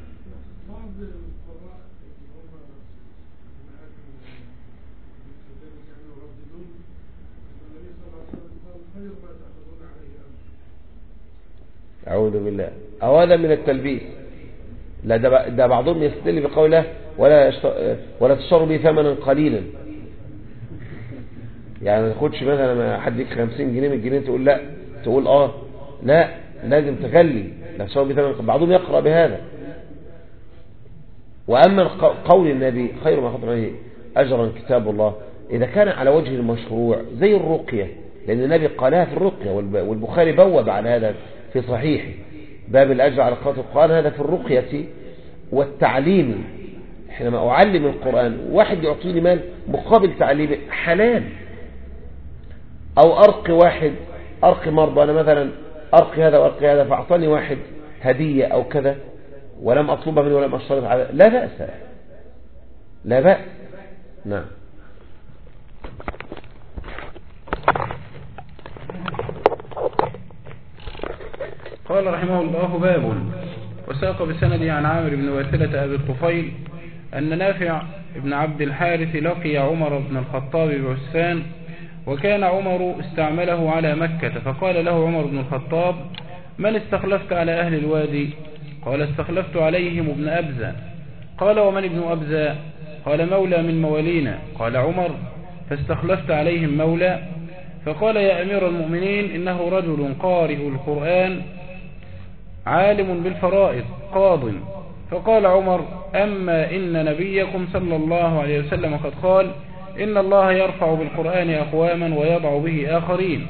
أعوذ بالله. أو هذا من التلبيس. لا ده, ده بعضهم يستدل بقوله ولا يشت... ولا تشتروا به ثمنا قليلا. يعني ما تاخدش مثلا حد يك خمسين جنيه من الجنيه تقول لا، تقول اه لا، لازم تغلي، سواء بثمن، بعضهم يقرأ بهذا. وأما قول النبي خير ما خطر عليه أجرا كتاب الله، إذا كان على وجه المشروع زي الرقية، لأن النبي قالها في الرقية، والبخاري بوب على هذا في صحيحه باب الأجر على قراءة القرآن، هذا في الرقية والتعليم. حينما أعلم القرآن واحد يعطيني مال مقابل تعليمه حلال، أو أرقي واحد، أرقي مرضى، أنا مثلا أرقي هذا وأرقي هذا فأعطاني واحد هدية أو كذا ولم أطلبها منه ولم أشترط على، لا بأس، لا بأس. نعم. قال رحمه الله: باب. وساق بسنده عن عامر بن واثلة أبي الطفيل أن نافع بن عبد الحارث لقي عمر بن الخطاب بعسفان، وكان عمر استعمله على مكة، فقال له عمر بن الخطاب: من استخلفت على أهل الوادي؟ قال: استخلفت عليهم ابن أبزة. قال: ومن ابن أبزة؟ قال: مولى من موالينا. قال عمر: فاستخلفت عليهم مولى؟ فقال: يا أمير المؤمنين، إنه رجل قارئ القرآن عالم بالفرائض قاض. فقال عمر: أما إن نبيكم صلى الله عليه وسلم قد قال: إن الله يرفع بالقرآن أقواما ويضع به آخرين.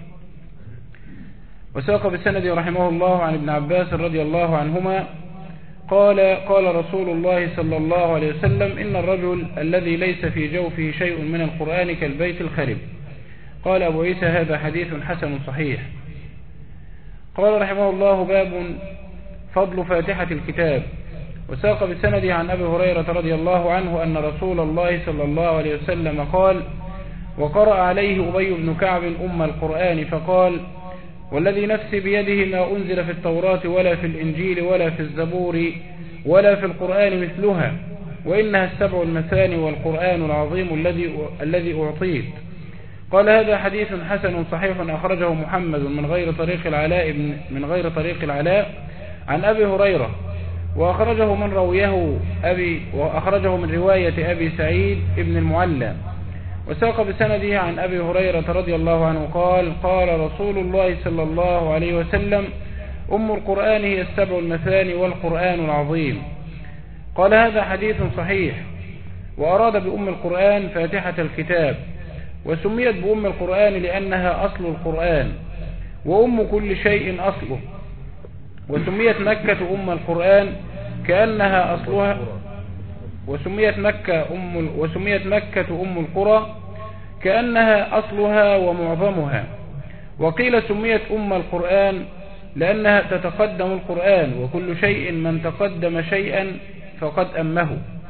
وساق بسند رحمه الله عن ابن عباس رضي الله عنهما قال: قال رسول الله صلى الله عليه وسلم: إن الرجل الذي ليس في جوفه شيء من القرآن كالبيت الخرب. قال أبو عيسى: هذا حديث حسن صحيح. قال رحمه الله: باب فضل فاتحة الكتاب. وساق بسنده عن أبي هريرة رضي الله عنه أن رسول الله صلى الله عليه وسلم قال: وقرأ عليه أبي بن كعب أم القرآن فقال: والذي نفسي بيده ما أنزل في التوراة ولا في الإنجيل ولا في الزبور ولا في القرآن مثلها، وإنها السبع المثاني والقرآن العظيم الذي الذي أعطيت. قال: هذا حديث حسن صحيح أخرجه محمد من غير طريق العلاء من غير طريق العلاء عن أبي هريرة، وأخرجه من رويه أبي وأخرجه من رواية أبي سعيد ابن المعلى. وساق بسنده عن أبي هريرة رضي الله عنه قال: قال رسول الله صلى الله عليه وسلم: أم القرآن هي السبع المثاني والقرآن العظيم. قال: هذا حديث صحيح. وأراد بأم القرآن فاتحة الكتاب، وسميت بأم القرآن لأنها أصل القرآن، وأم كل شيء أصله. وسميت مكة أم القرآن كأنها أصلها، وسميت مكة أم وسميت مكة أم القرى كأنها أصلها ومعظمها. وقيل سميت أم القرآن لأنها تتقدم القرآن، وكل شيء من تقدم شيئا فقد أمه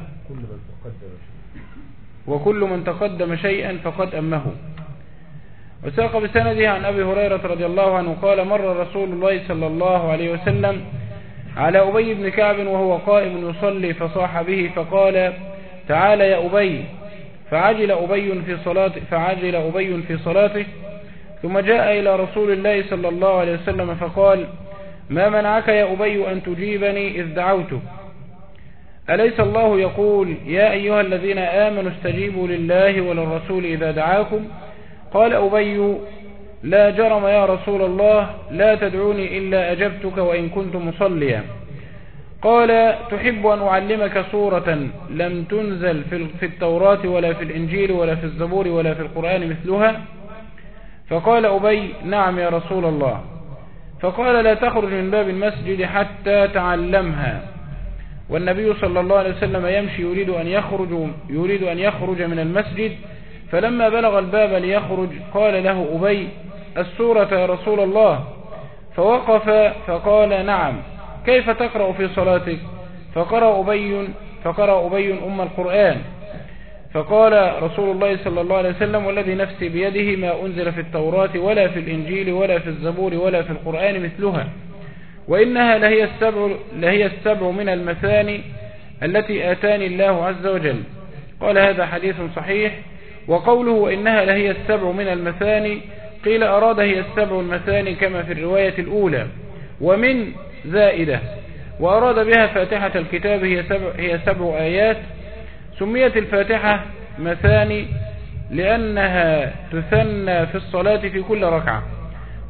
وكل من تقدم شيئا فقد أمه. وساق بسنده عن أبي هريرة رضي الله عنه قال: مر رسول الله صلى الله عليه وسلم على أبي بن كعب وهو قائم يصلي، فصاح به فقال: تعال يا أبي. فعجل أبي في صلاته فعجل أبي في صلاته ثم جاء إلى رسول الله صلى الله عليه وسلم فقال: ما منعك يا أبي أن تجيبني إذ دعوتك؟ أليس الله يقول: يا أيها الذين آمنوا استجيبوا لله وللرسول إذا دعاكم؟ قال أبي: لا جرم يا رسول الله، لا تدعوني إلا أجبتك وإن كنت مصليا. قال: تحب أن أعلمك سورة لم تنزل في التوراة ولا في الإنجيل ولا في الزبور ولا في القرآن مثلها؟ فقال أبي: نعم يا رسول الله. فقال: لا تخرج من باب المسجد حتى تعلمها. والنبي صلى الله عليه وسلم يمشي يريد أن يخرج, يريد أن يخرج من المسجد، فلما بلغ الباب ليخرج قال له أبي: السورة يا رسول الله. فوقف فقال: نعم. كيف تقرأ في صلاتك؟ فقرأ أبي فقرأ أبي أم القرآن. فقال رسول الله صلى الله عليه وسلم: والذي نفسي بيده ما أنزل في التوراة ولا في الإنجيل ولا في الزبور ولا في القرآن مثلها، وإنها لهي السبع, لهي السبع من المثاني التي آتاني الله عز وجل. قال: هذا حديث صحيح. وقوله وإنها لهي السبع من المثاني قيل أراد هي السبع المثاني كما في الرواية الأولى، ومن زائدة، وأراد بها فاتحة الكتاب هي سبع, هي سبع آيات. سميت الفاتحة مثاني لأنها تثنى في الصلاة في كل ركعة،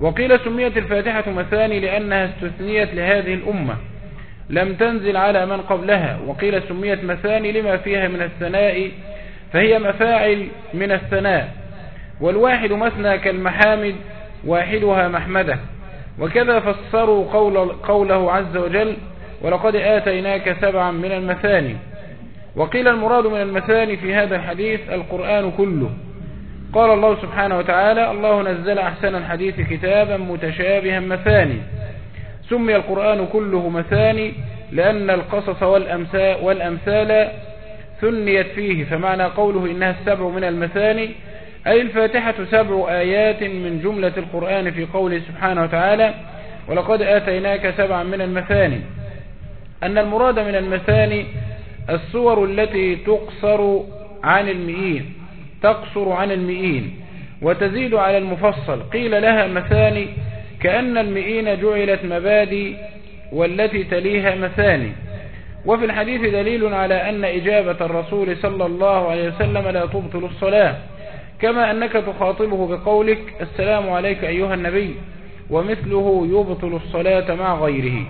وقيل سميت الفاتحة مثاني لأنها استثنيت لهذه الأمة لم تنزل على من قبلها، وقيل سميت مثاني لما فيها من الثناء فهي مفاعل من الثناء، والواحد مثنى كالمحامد واحدها محمدة. وكذا فسروا قول قوله عز وجل ولقد آتيناك سبعا من المثاني. وقيل المراد من المثاني في هذا الحديث القرآن كله. قال الله سبحانه وتعالى الله نزل أحسن الحديث كتابا متشابها مثاني. سمي القرآن كله مثاني لأن القصص والأمثال ثنيت فيه، فمعنى قوله إنها السبع من المثاني أي الفاتحة سبع آيات من جملة القرآن في قوله سبحانه وتعالى ولقد آتيناك سبعا من المثاني، أن المراد من المثاني السور التي تقصر عن المئين تقصر عن المئين وتزيد على المفصل. قيل لها مثاني كأن المئين جعلت مبادي والتي تليها مثاني. وفي الحديث دليل على أن إجابة الرسول صلى الله عليه وسلم لا تبطل الصلاة، كما أنك تخاطبه بقولك السلام عليك أيها النبي، ومثله يبطل الصلاة مع غيره.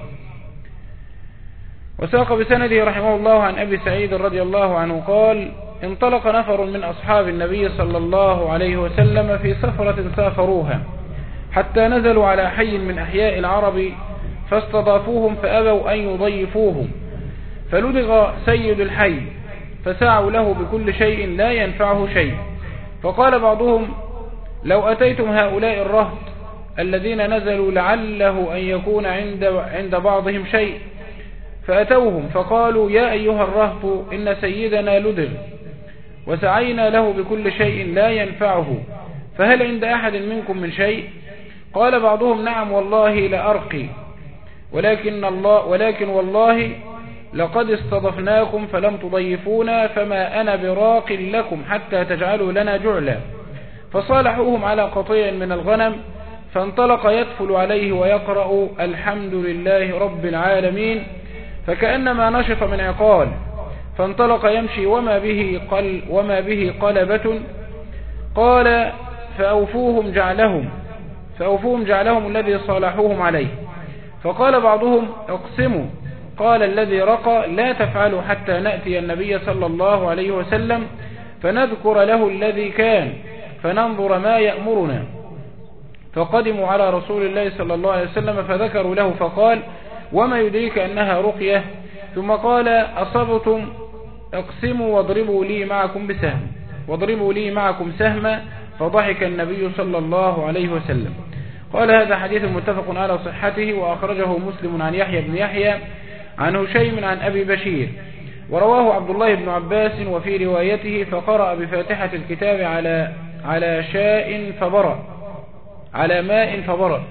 وساق بسنده رحمه الله عن أبي سعيد رضي الله عنه قال انطلق نفر من أصحاب النبي صلى الله عليه وسلم في سفرة سافروها حتى نزلوا على حي من أحياء العرب فاستضافوهم فأبوا أن يضيفوهم، فلدغ سيد الحي فسعوا له بكل شيء لا ينفعه شيء. فقال بعضهم لو أتيتم هؤلاء الرهط الذين نزلوا لعله أن يكون عند, عند بعضهم شيء، فأتوهم فقالوا يا أيها الرهط إن سيدنا لدغ وسعينا له بكل شيء لا ينفعه، فهل عند أحد منكم من شيء؟ قال بعضهم نعم والله لأرقي، ولكن, الله ولكن والله لقد استضفناكم فلم تضيفونا، فما أنا براق لكم حتى تجعلوا لنا جعلا. فصالحوهم على قطيع من الغنم، فانطلق يدفل عليه ويقرأ الحمد لله رب العالمين فكأنما نشط من عقال، فانطلق يمشي وما به, قل وما به قلبة. قال فأوفوهم جعلهم فأوفوهم جعلهم الذي صالحوهم عليه. فقال بعضهم اقسموا. قال الذي رقى لا تفعلوا حتى نأتي النبي صلى الله عليه وسلم فنذكر له الذي كان فننظر ما يأمرنا. فقدموا على رسول الله صلى الله عليه وسلم فذكروا له فقال وما يدريك أنها رقية؟ ثم قال أصبتم اقسموا واضربوا لي معكم بسهم واضربوا لي معكم سهما. فضحك النبي صلى الله عليه وسلم. قال هذا حديث متفق على صحته، وأخرجه مسلم عن يحيى بن يحيى عن هشيم عن أبي بشير، ورواه عبد الله بن عباس وفي روايته فقرأ بفاتحة الكتاب على على شاء فبرأ على ماء فبرأ.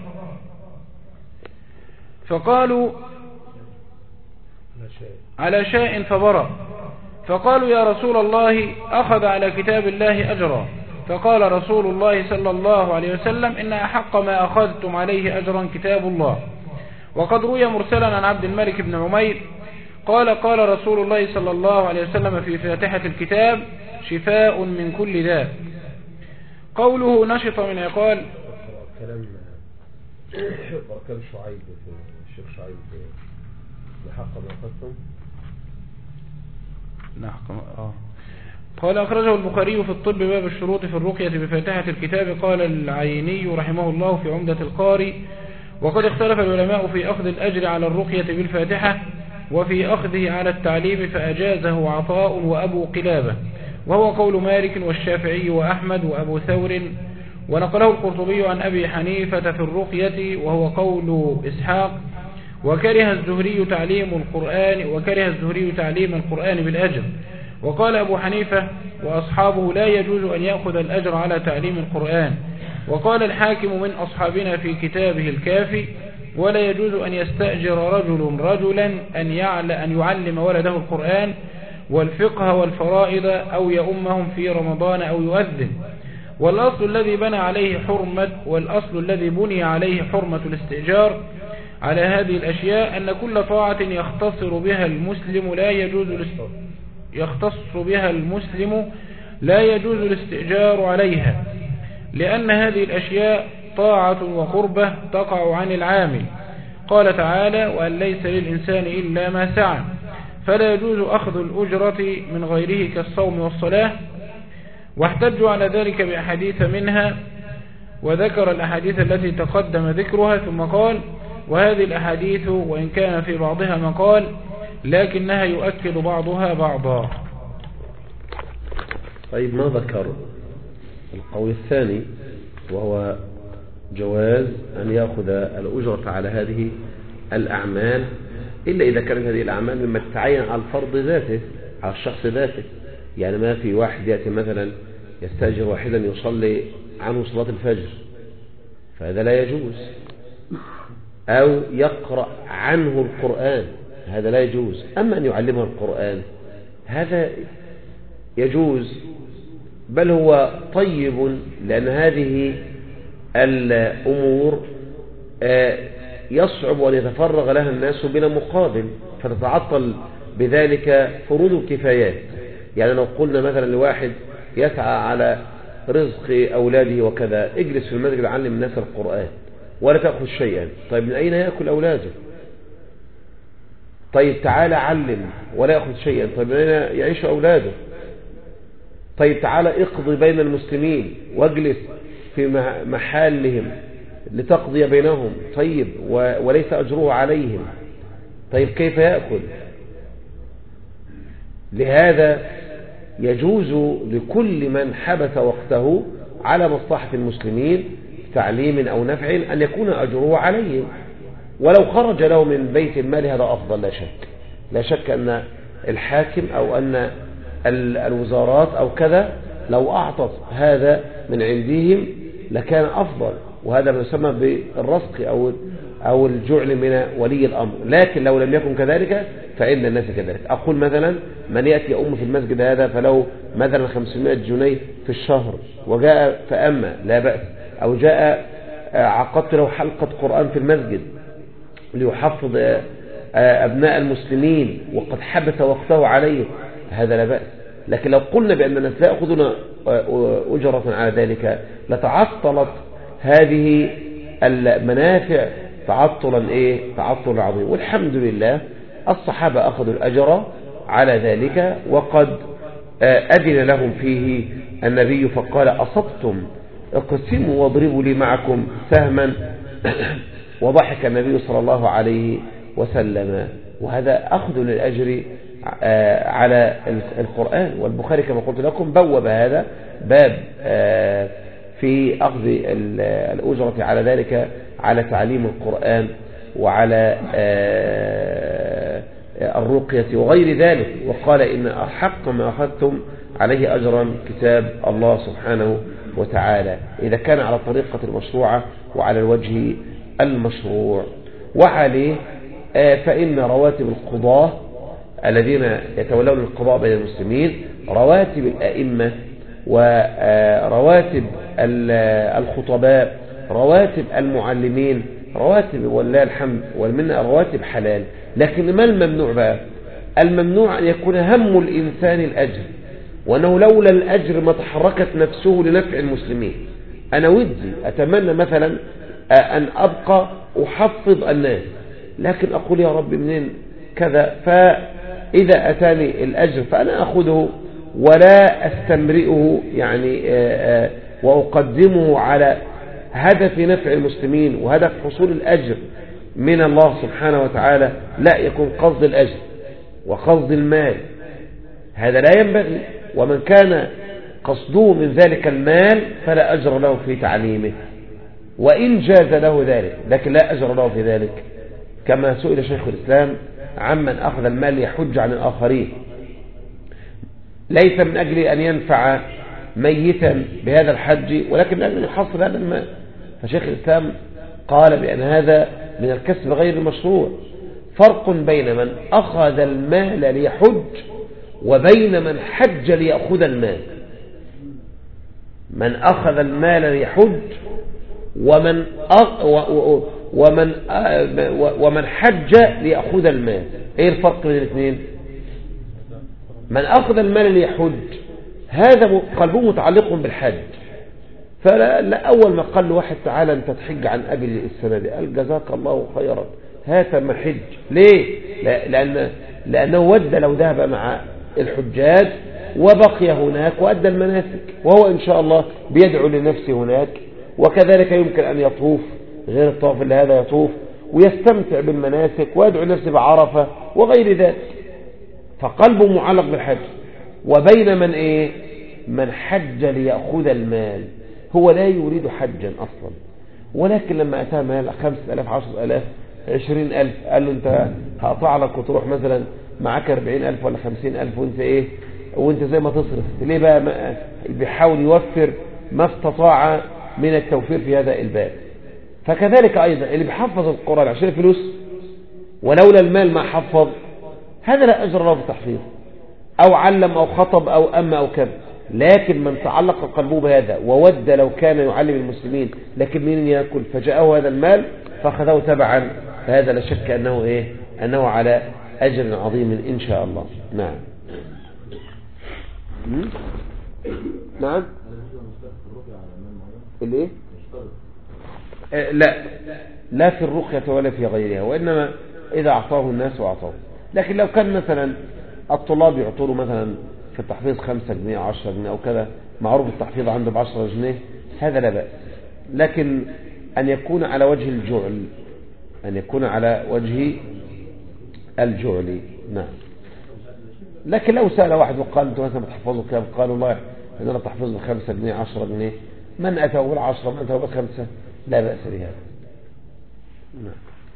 فقالوا على شاء فبرأ. فقالوا يا رسول الله أخذ على كتاب الله أجرا. فقال رسول الله صلى الله عليه وسلم إن أحق ما أخذتم عليه أجرا كتاب الله. وقد روي مرسلا عن عبد الملك بن عمير قال قال رسول الله صلى الله عليه وسلم في فاتحة الكتاب شفاء من كل داء. قوله نشط من عقال كلام بركان شعيب الشيخ شعيب لحق ما أخذتم نحق آه قال أخرجه البخاري في الطب باب الشروط في الرقية بفاتحة الكتاب. قال العيني رحمه الله في عمدة القاري وقد اختلف العلماء في أخذ الأجر على الرقية بالفاتحة وفي أخذه على التعليم، فأجازه عطاء وأبو قلابة، وهو قول مالك والشافعي وأحمد وأبو ثور، ونقله القرطبي عن أبي حنيفة في الرقية وهو قول إسحاق. وكره الزهري تعليم القرآن وكره الزهري تعليم القرآن بالأجر. وقال أبو حنيفة وأصحابه لا يجوز أن يأخذ الأجر على تعليم القرآن. وقال الحاكم من أصحابنا في كتابه الكافي ولا يجوز أن يستأجر رجل رجلا أن أن يعلم ولده القرآن والفقه والفرائض أو يؤمهم في رمضان أو يؤذن. والأصل الذي بنى عليه حرمة والأصل الذي بني عليه حرمة الاستئجار على هذه الأشياء أن كل طاعة يختصر بها المسلم لا يجوز يختص بها المسلم لا يجوز الاستئجار عليها، لأن هذه الأشياء طاعة وقربة تقع عن العامل. قال تعالى: وأن ليس للإنسان إلا ما سعى، فلا يجوز أخذ الأجرة من غيره كالصوم والصلاة. واحتجوا على ذلك بأحاديث منها، وذكر الأحاديث التي تقدم ذكرها، ثم قال: وهذه الأحاديث وإن كان في بعضها مقال لكنها يؤكد بعضها بعضا. طيب، ما ذكر القول الثاني وهو جواز أن يأخذ الأجرة على هذه الأعمال إلا إذا كانت هذه الأعمال مما تتعين على الفرد ذاته، على الشخص ذاته. يعني ما في واحد يأتي مثلا يستأجر واحدا يصلي عنه صلاة الفجر، فهذا لا يجوز، أو يقرأ عنه القرآن، هذا لا يجوز. أما أن يعلمه القرآن هذا يجوز، بل هو طيب، لأن هذه الأمور يصعب أن يتفرغ لها الناس بلا مقابل، فتتعطل بذلك فروض الكفايات. يعني لو قلنا مثلا لواحد يسعى على رزق أولاده وكذا، اجلس في المسجد علم الناس القرآن ولا تأخذ شيئا، طيب من أين يأكل أولاده؟ طيب تعالى علم ولا يأخذ شيئا، طيب من أين يعيش أولاده؟ طيب تعالى اقضي بين المسلمين واجلس في محلهم لتقضي بينهم، طيب وليس أجره عليهم، طيب كيف يأكل؟ لهذا يجوز لكل من حبس وقته على مصلحة المسلمين تعليم أو نفع أن يكون أجره عليه، ولو خرج له من بيت المال هذا أفضل، لا شك لا شك أن الحاكم أو أن الوزارات أو كذا لو أعطت هذا من عندهم لكان أفضل، وهذا ما يسمى بالرزق أو أو الجعل من ولي الأمر. لكن لو لم يكن كذلك فإن الناس كذلك. أقول مثلا من يأتي أم في المسجد هذا فلو مثلا خمسمائة جنيه في الشهر وجاء فأما لا بأس، أو جاء عقدت له حلقة قرآن في المسجد ليحفظ أبناء المسلمين وقد حبس وقته عليه، هذا لا بأس. لكن لو قلنا بأن الناس لا يأخذون أجرة على ذلك لتعطلت هذه المنافع تعطلا إيه؟ تعطلا عظيما. والحمد لله الصحابة أخذوا الأجر على ذلك، وقد أذن لهم فيه النبي فقال: أصبتم اقسموا واضربوا لي معكم سهما، وضحك النبي صلى الله عليه وسلم. وهذا أخذ للأجر على القرآن. والبخاري كما قلت لكم بوب هذا باب في أخذ الأجرة على ذلك، على تعليم القرآن وعلى الرقية وغير ذلك، وقال: إن أحق ما أخذتم عليه أجرا كتاب الله سبحانه وتعالى، إذا كان على الطريقة المشروعة وعلى الوجه المشروع. وعليه فإن رواتب القضاة الذين يتولون القضاء بين المسلمين، رواتب الأئمة ورواتب الخطباء، رواتب المعلمين، رواتب والله الحمد والمنة رواتب حلال. لكن ما الممنوع بقى؟ الممنوع أن يكون هم الإنسان الأجر، وأنه لولا الأجر ما تحركت نفسه لنفع المسلمين. أنا ودي أتمنى مثلا أن أبقى أحفظ الناس، لكن أقول يا رب منين كذا، فإذا أتاني الأجر فأنا أخذه ولا أستمرئه يعني وأقدمه على هدف نفع المسلمين وهدف حصول الأجر من الله سبحانه وتعالى. لا يكون قصد الأجر وقصد المال، هذا لا ينبغي. ومن كان قصده من ذلك المال فلا أجر له في تعليمه، وإن جاز له ذلك، لكن لا أجر له في ذلك. كما سئل شيخ الإسلام عمن أخذ المال يحج عن الآخرين، ليس من أجل أن ينفع ميتا بهذا الحج، ولكن من أجل أن يحصل هذا المال. فشيخ الإسلام قال بأن هذا من الكسب غير المشروع. فرق بين من أخذ المال ليحج وبين من حج ليأخذ المال. من أخذ المال ليحج ومن أخ ومن ومن حج ليأخذ المال. ايه الفرق بين الاثنين؟ من أخذ المال ليحج هذا قلبه متعلق بالحج، فأول ما قال له واحد تعالى أنت تحج عن أبي السنة دي، قال جزاك الله خيرا هات ما حج. ليه؟ لأن لأنه ود لو ذهب مع الحجاج وبقي هناك وأدى المناسك، وهو إن شاء الله بيدعو لنفسه هناك، وكذلك يمكن أن يطوف غير الطواف اللي هذا يطوف ويستمتع بالمناسك ويدعو نفسه بعرفة وغير ذلك، فقلبه معلق بالحج. وبين من إيه؟ من حج ليأخذ المال، هو لا يريد حجا أصلا، ولكن لما أتاه مال خمسة ألاف عشر ألاف عشرين ألف قال له أنت هقطع لك وتروح مثلا معك أربعين ألف ولا خمسين ألف وأنت إيه وأنت زي ما تصرف. ليه بقى؟ بيحاول يوفر ما استطاع من التوفير في هذا الباب. فكذلك أيضا اللي بيحفظ القرآن عشان الفلوس ولولا المال ما حفظ، هذا لا أجر له في التحفيظ، أو علم أو خطب أو أما أو كذا. لكن من تعلق قلبه بهذا وود لو كان يعلم المسلمين لكن مين يأكل فجاءه هذا المال فأخذه تبعا، فهذا لا شك أنه إيه؟ أنه على أجر عظيم إن شاء الله. نعم. نعم. الإيه؟ آه لا لا في الرقية ولا في غيرها، وإنما إذا أعطاه الناس وأعطاه. لكن لو كان مثلا الطلاب يعطوا مثلا في التحفيظ خمسة جنيه عشرة جنيه أو كذا، معروف التحفيظ عنده بعشرة جنيه، هذا لا بأس. لكن أن يكون على وجه الجعل، أن يكون على وجه الجعل. نعم. لكن لو سأل واحد وقال أنتم مثلا بتحفظوا كم؟ قالوا الله إن أنا تحفظ بخمسة جنيه عشرة جنيه، من أتوا بالعشرة من أتوا بالخمسة لا بأس بهذا. نعم.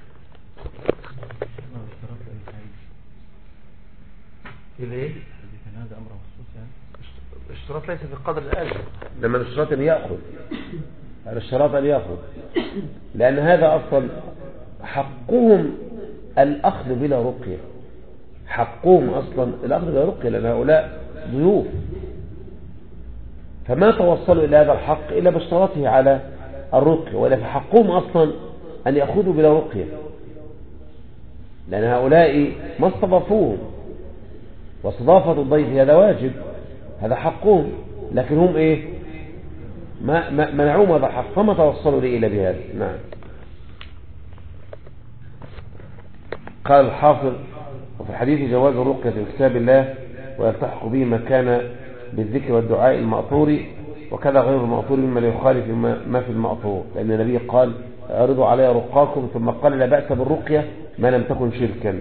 إيه؟ هذا أمر مخصوص يعني. الاشتراط ليس في قدر الأجر، لما الاشتراط أن يأخذ، الاشتراط أن يأخذ، لأن هذا أصلا حقهم الأخذ بلا رقية، حقهم أصلا الأخذ بلا رقية، لأن هؤلاء ضيوف، فما توصلوا إلى هذا الحق إلا باشتراطه على الرقية، ولا فحقهم أصلا أن يأخذوا بلا رقية، لأن هؤلاء ما استضافوهم، واستضافة الضيف هذا واجب، هذا حقهم، لكن هم إيه؟ ما منعوهم هذا الحق، فما توصلوا لي إلا بهذا. نعم. قال الحافظ: وفي الحديث جواز الرقية في كتاب الله ويلتحق به ما كان بالذكر والدعاء المأثور، وكذا غير المأثور مما لا يخالف ما في المأثور، لأن النبي قال: اعرضوا علي رقاكم، ثم قال: لا بأس بالرقية ما لم تكن شركا.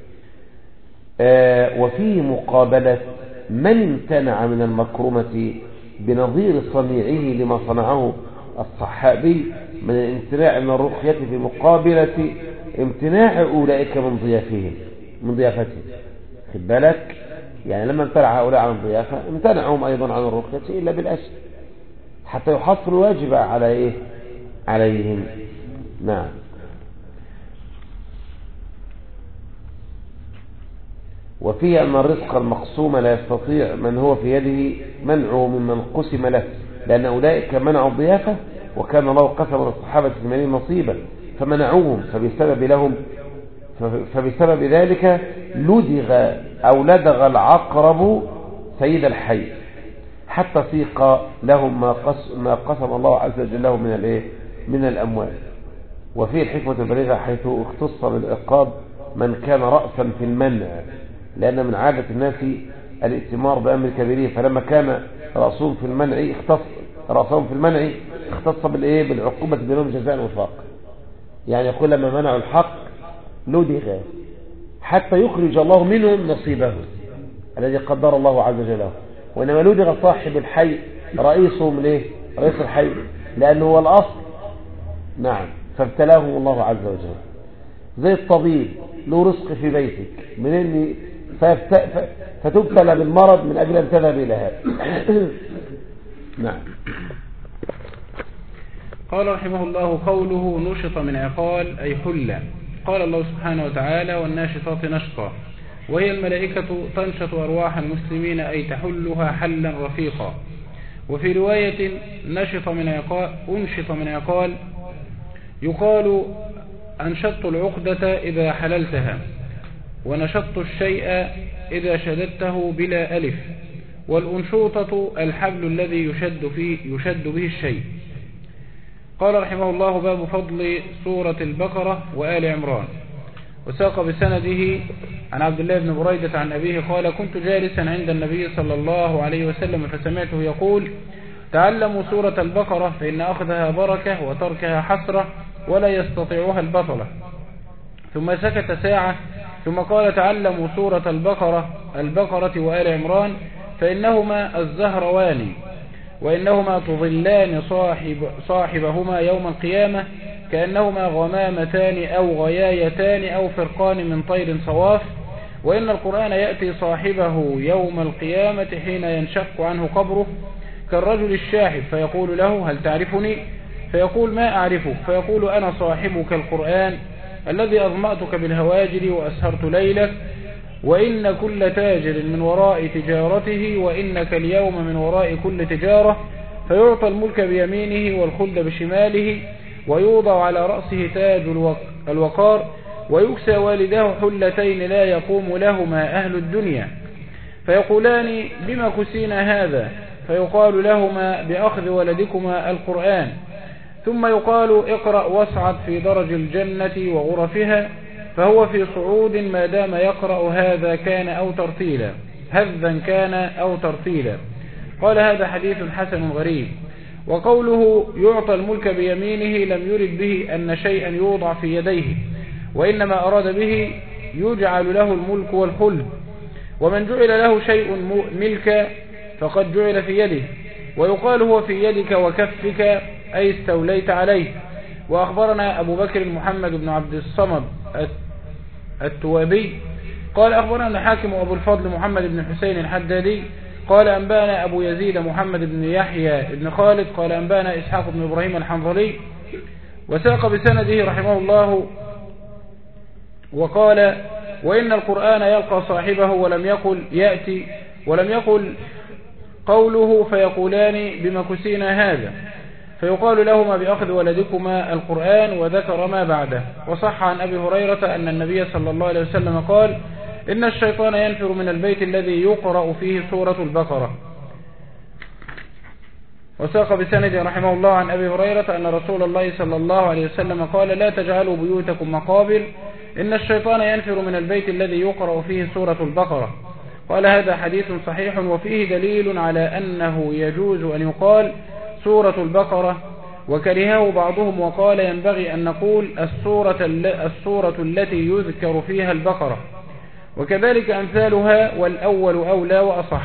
آه وفيه مقابلة من امتنع من المكرمة بنظير صنيعه لما صنعه الصحابي من الامتناع من الرقية في مقابلة امتناع أولئك من ضيافهم من ضيافتهم. خد بالك، يعني لما امتنع هؤلاء عن الضيافة امتنعهم أيضا عن الرقية إلا بالأسر حتى يحصل الواجب على إيه؟ عليهم. نعم. وفيه أن الرزق المقسوم لا يستطيع من هو في يده منعه ممن قسم له، لأن أولئك منعوا الضيافة وكان الله قسم للصحابة ثمانين نصيبا فمنعوهم، فبسبب لهم فبسبب ذلك لدغ أو لدغ العقرب سيد الحي حتى سيق لهم ما قسم, ما قسم الله عز وجل لهم من الايه من الأموال. وفيه الحكمة البالغة حيث اختص بالعقاب من كان رأسا في المنع، لأن من عادة الناس الائتمار بأمر كبيرين، فلما كان رأسهم في المنع اختص رأسهم في المنع اختص بالإيه بالعقوبة بينهم جزاء وفاق. يعني يقول لما منعوا الحق لدغ حتى يخرج الله منهم نصيبه الذي قدر الله عز وجل، وإنما لدغ صاحب الحي رئيسهم ليه رئيس الحي لأنه هو الأصل. نعم. فابتلاهم الله عز وجل زي الطبيب له رزق في بيتك منين فتبتلى بالمرض من أجل أن تذهب إلى هذا. نعم. قال رحمه الله: قوله نشط من عقال أي حلة. قال الله سبحانه وتعالى: والناشطات نشطا، وهي الملائكة تنشط أرواح المسلمين أي تحلها حلا رفيقا. وفي رواية نشط من عقال أنشط من عقال يقال أنشطت العقدة إذا حللتها، ونشطت الشيء إذا شددته بلا ألف، والأنشوطة الحبل الذي يشد, فيه يشد به الشيء. قال رحمه الله: باب فضل سورة البقرة وآل عمران. وساق بسنده عن عبد الله بن بريدة عن أبيه قال: كنت جالسا عند النبي صلى الله عليه وسلم فسمعته يقول: تعلموا سورة البقرة فإن أخذها بركة وتركها حسرة ولا يستطيعها البطلة. ثم سكت ساعة ثم قال: تعلموا سورة البقرة البقرة وآل عمران فإنهما الزهروان وإنهما تظلان صاحب صاحبهما يوم القيامة كأنهما غمامتان أو غيايتان أو فرقان من طير صواف. وإن القرآن يأتي صاحبه يوم القيامة حين ينشق عنه قبره كالرجل الشاحب فيقول له: هل تعرفني؟ فيقول: ما أعرفك. فيقول: أنا صاحبك القرآن الذي أظمأتك بالهواجر وأسهرت ليلك، وإن كل تاجر من وراء تجارته وإنك اليوم من وراء كل تجارة. فيعطى الملك بيمينه والخلد بشماله ويوضع على رأسه تاج الوقار ويكسى والداه حلتين لا يقوم لهما أهل الدنيا. فيقولان: بما كسينا هذا؟ فيقال لهما: بأخذ ولدكما القرآن. ثم يقال: اقرأ واصعد في درج الجنة وغرفها. فهو في صعود ما دام يقرأ هذا كان أو ترتيلا هذا كان أو ترتيلا. قال: هذا حديث حسن غريب. وقوله يعطى الملك بيمينه لم يرد به أن شيئا يوضع في يديه، وإنما أراد به يجعل له الملك والخلد. ومن جعل له شيء ملك فقد جعل في يده. ويقال: هو في يدك وكفك أي استوليت عليه. وأخبرنا أبو بكر محمد بن عبد الصمد التوابي قال: أخبرنا حاكم أبو الفضل محمد بن حسين الحدادي قال: أنبانا أبو يزيد محمد بن يحيى بن خالد قال: أنبانا إسحاق بن إبراهيم الحنظلي. وساق بسنده رحمه الله وقال: وإن القرآن يلقى صاحبه ولم يقل يأتي ولم يقل قوله فيقولان: بما كسينا هذا؟ فيقال لهما: بأخذ ولدكما القرآن، وذكر ما بعده. وصح عن أبي هريرة أن النبي صلى الله عليه وسلم قال: إن الشيطان ينفر من البيت الذي يقرأ فيه سورة البقرة. وساق بسند رحمه الله عن أبي هريرة أن رسول الله صلى الله عليه وسلم قال: لا تجعلوا بيوتكم مقابر، إن الشيطان ينفر من البيت الذي يقرأ فيه سورة البقرة. قال: هذا حديث صحيح وفيه دليل على أنه يجوز أن يقال سورة البقرة، وكرهه بعضهم وقال: ينبغي أن نقول السورة, السورة التي يذكر فيها البقرة، وكذلك أمثالها، والأول أولى وأصح.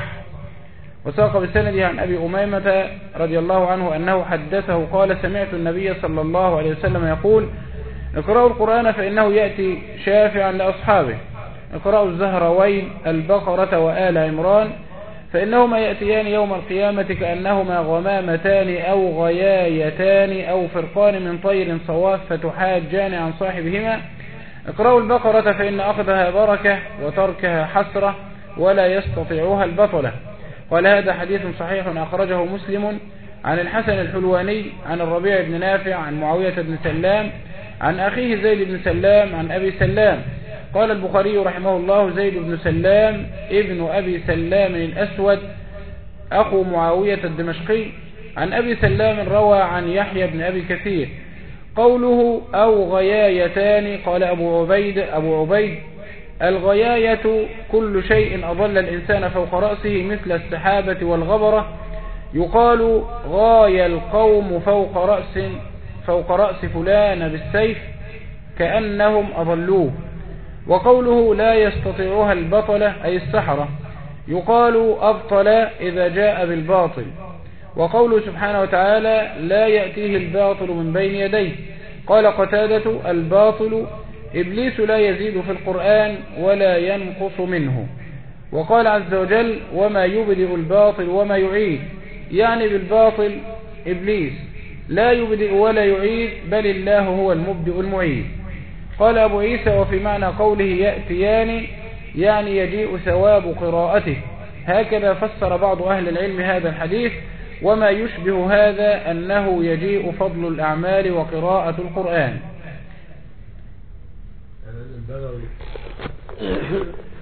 وساق بسنده عن أبي أميمة رضي الله عنه أنه حدثه قال: سمعت النبي صلى الله عليه وسلم يقول: اقرأوا القرآن فإنه يأتي شافعا لأصحابه. اقرأوا الزهروين البقرة وآل عمران فإنهما يأتيان يوم القيامة كأنهما غمامتان أو غيايتان أو فرقان من طير صواف فتحاجان عن صاحبهما. اقرأوا البقرة فإن أخذها بركة وتركها حسرة ولا يستطيعها البطلة. قال: هذا حديث صحيح أخرجه مسلم عن الحسن الحلواني عن الربيع بن نافع عن معاوية بن سلام عن أخيه زيد بن سلام عن أبي سلام. قال البخاري رحمه الله: زيد بن سلام ابن أبي سلام الأسود أخو معاوية الدمشقي عن أبي سلام روى عن يحيى بن أبي كثير. قوله أو غيايتان قال أبو عبيد, أبو عبيد الغياية كل شيء أضل الإنسان فوق رأسه مثل السحابة والغبرة. يقال غاية القوم فوق رأس, فوق رأس فلان بالسيف كأنهم أضلوه. وقوله لا يستطيعها البطلة أي السحرة. يقال أبطل إذا جاء بالباطل. وقوله سبحانه وتعالى لا يأتيه الباطل من بين يديه. قال قتادة: الباطل إبليس لا يزيد في القرآن ولا ينقص منه. وقال عز وجل: وما يبدئ الباطل وما يعيد، يعني بالباطل إبليس لا يبدئ ولا يعيد بل الله هو المبدئ المعيد. قال أبو عيسى: وفي معنى قوله يأتيان يعني يجيء ثواب قراءته. هكذا فسر بعض أهل العلم هذا الحديث. وما يشبه هذا أنه يجيء فضل الأعمال وقراءة القرآن.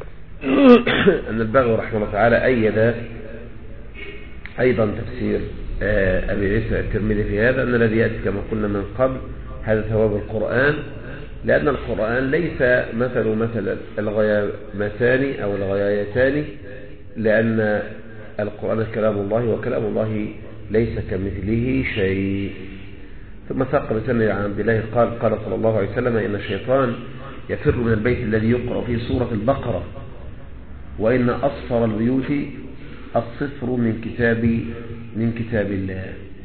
أن البغوي رحمه الله تعالى أيد أيضا تفسير أبي عيسى الترمذي في هذا أن الذي يأتي كما قلنا من قبل هذا ثواب القرآن، لأن القرآن ليس مثل مثل الغيامتان أو الغيايتان، لأن القرآن كلام الله وكلام الله ليس كمثله شيء. ثم ساق بسند عن عبد الله قال قال صلى الله عليه وسلم إن الشيطان يفر من البيت الذي يقرأ فيه سورة البقرة، وإن أصفر البيوت الصفر من كتاب من كتاب الله،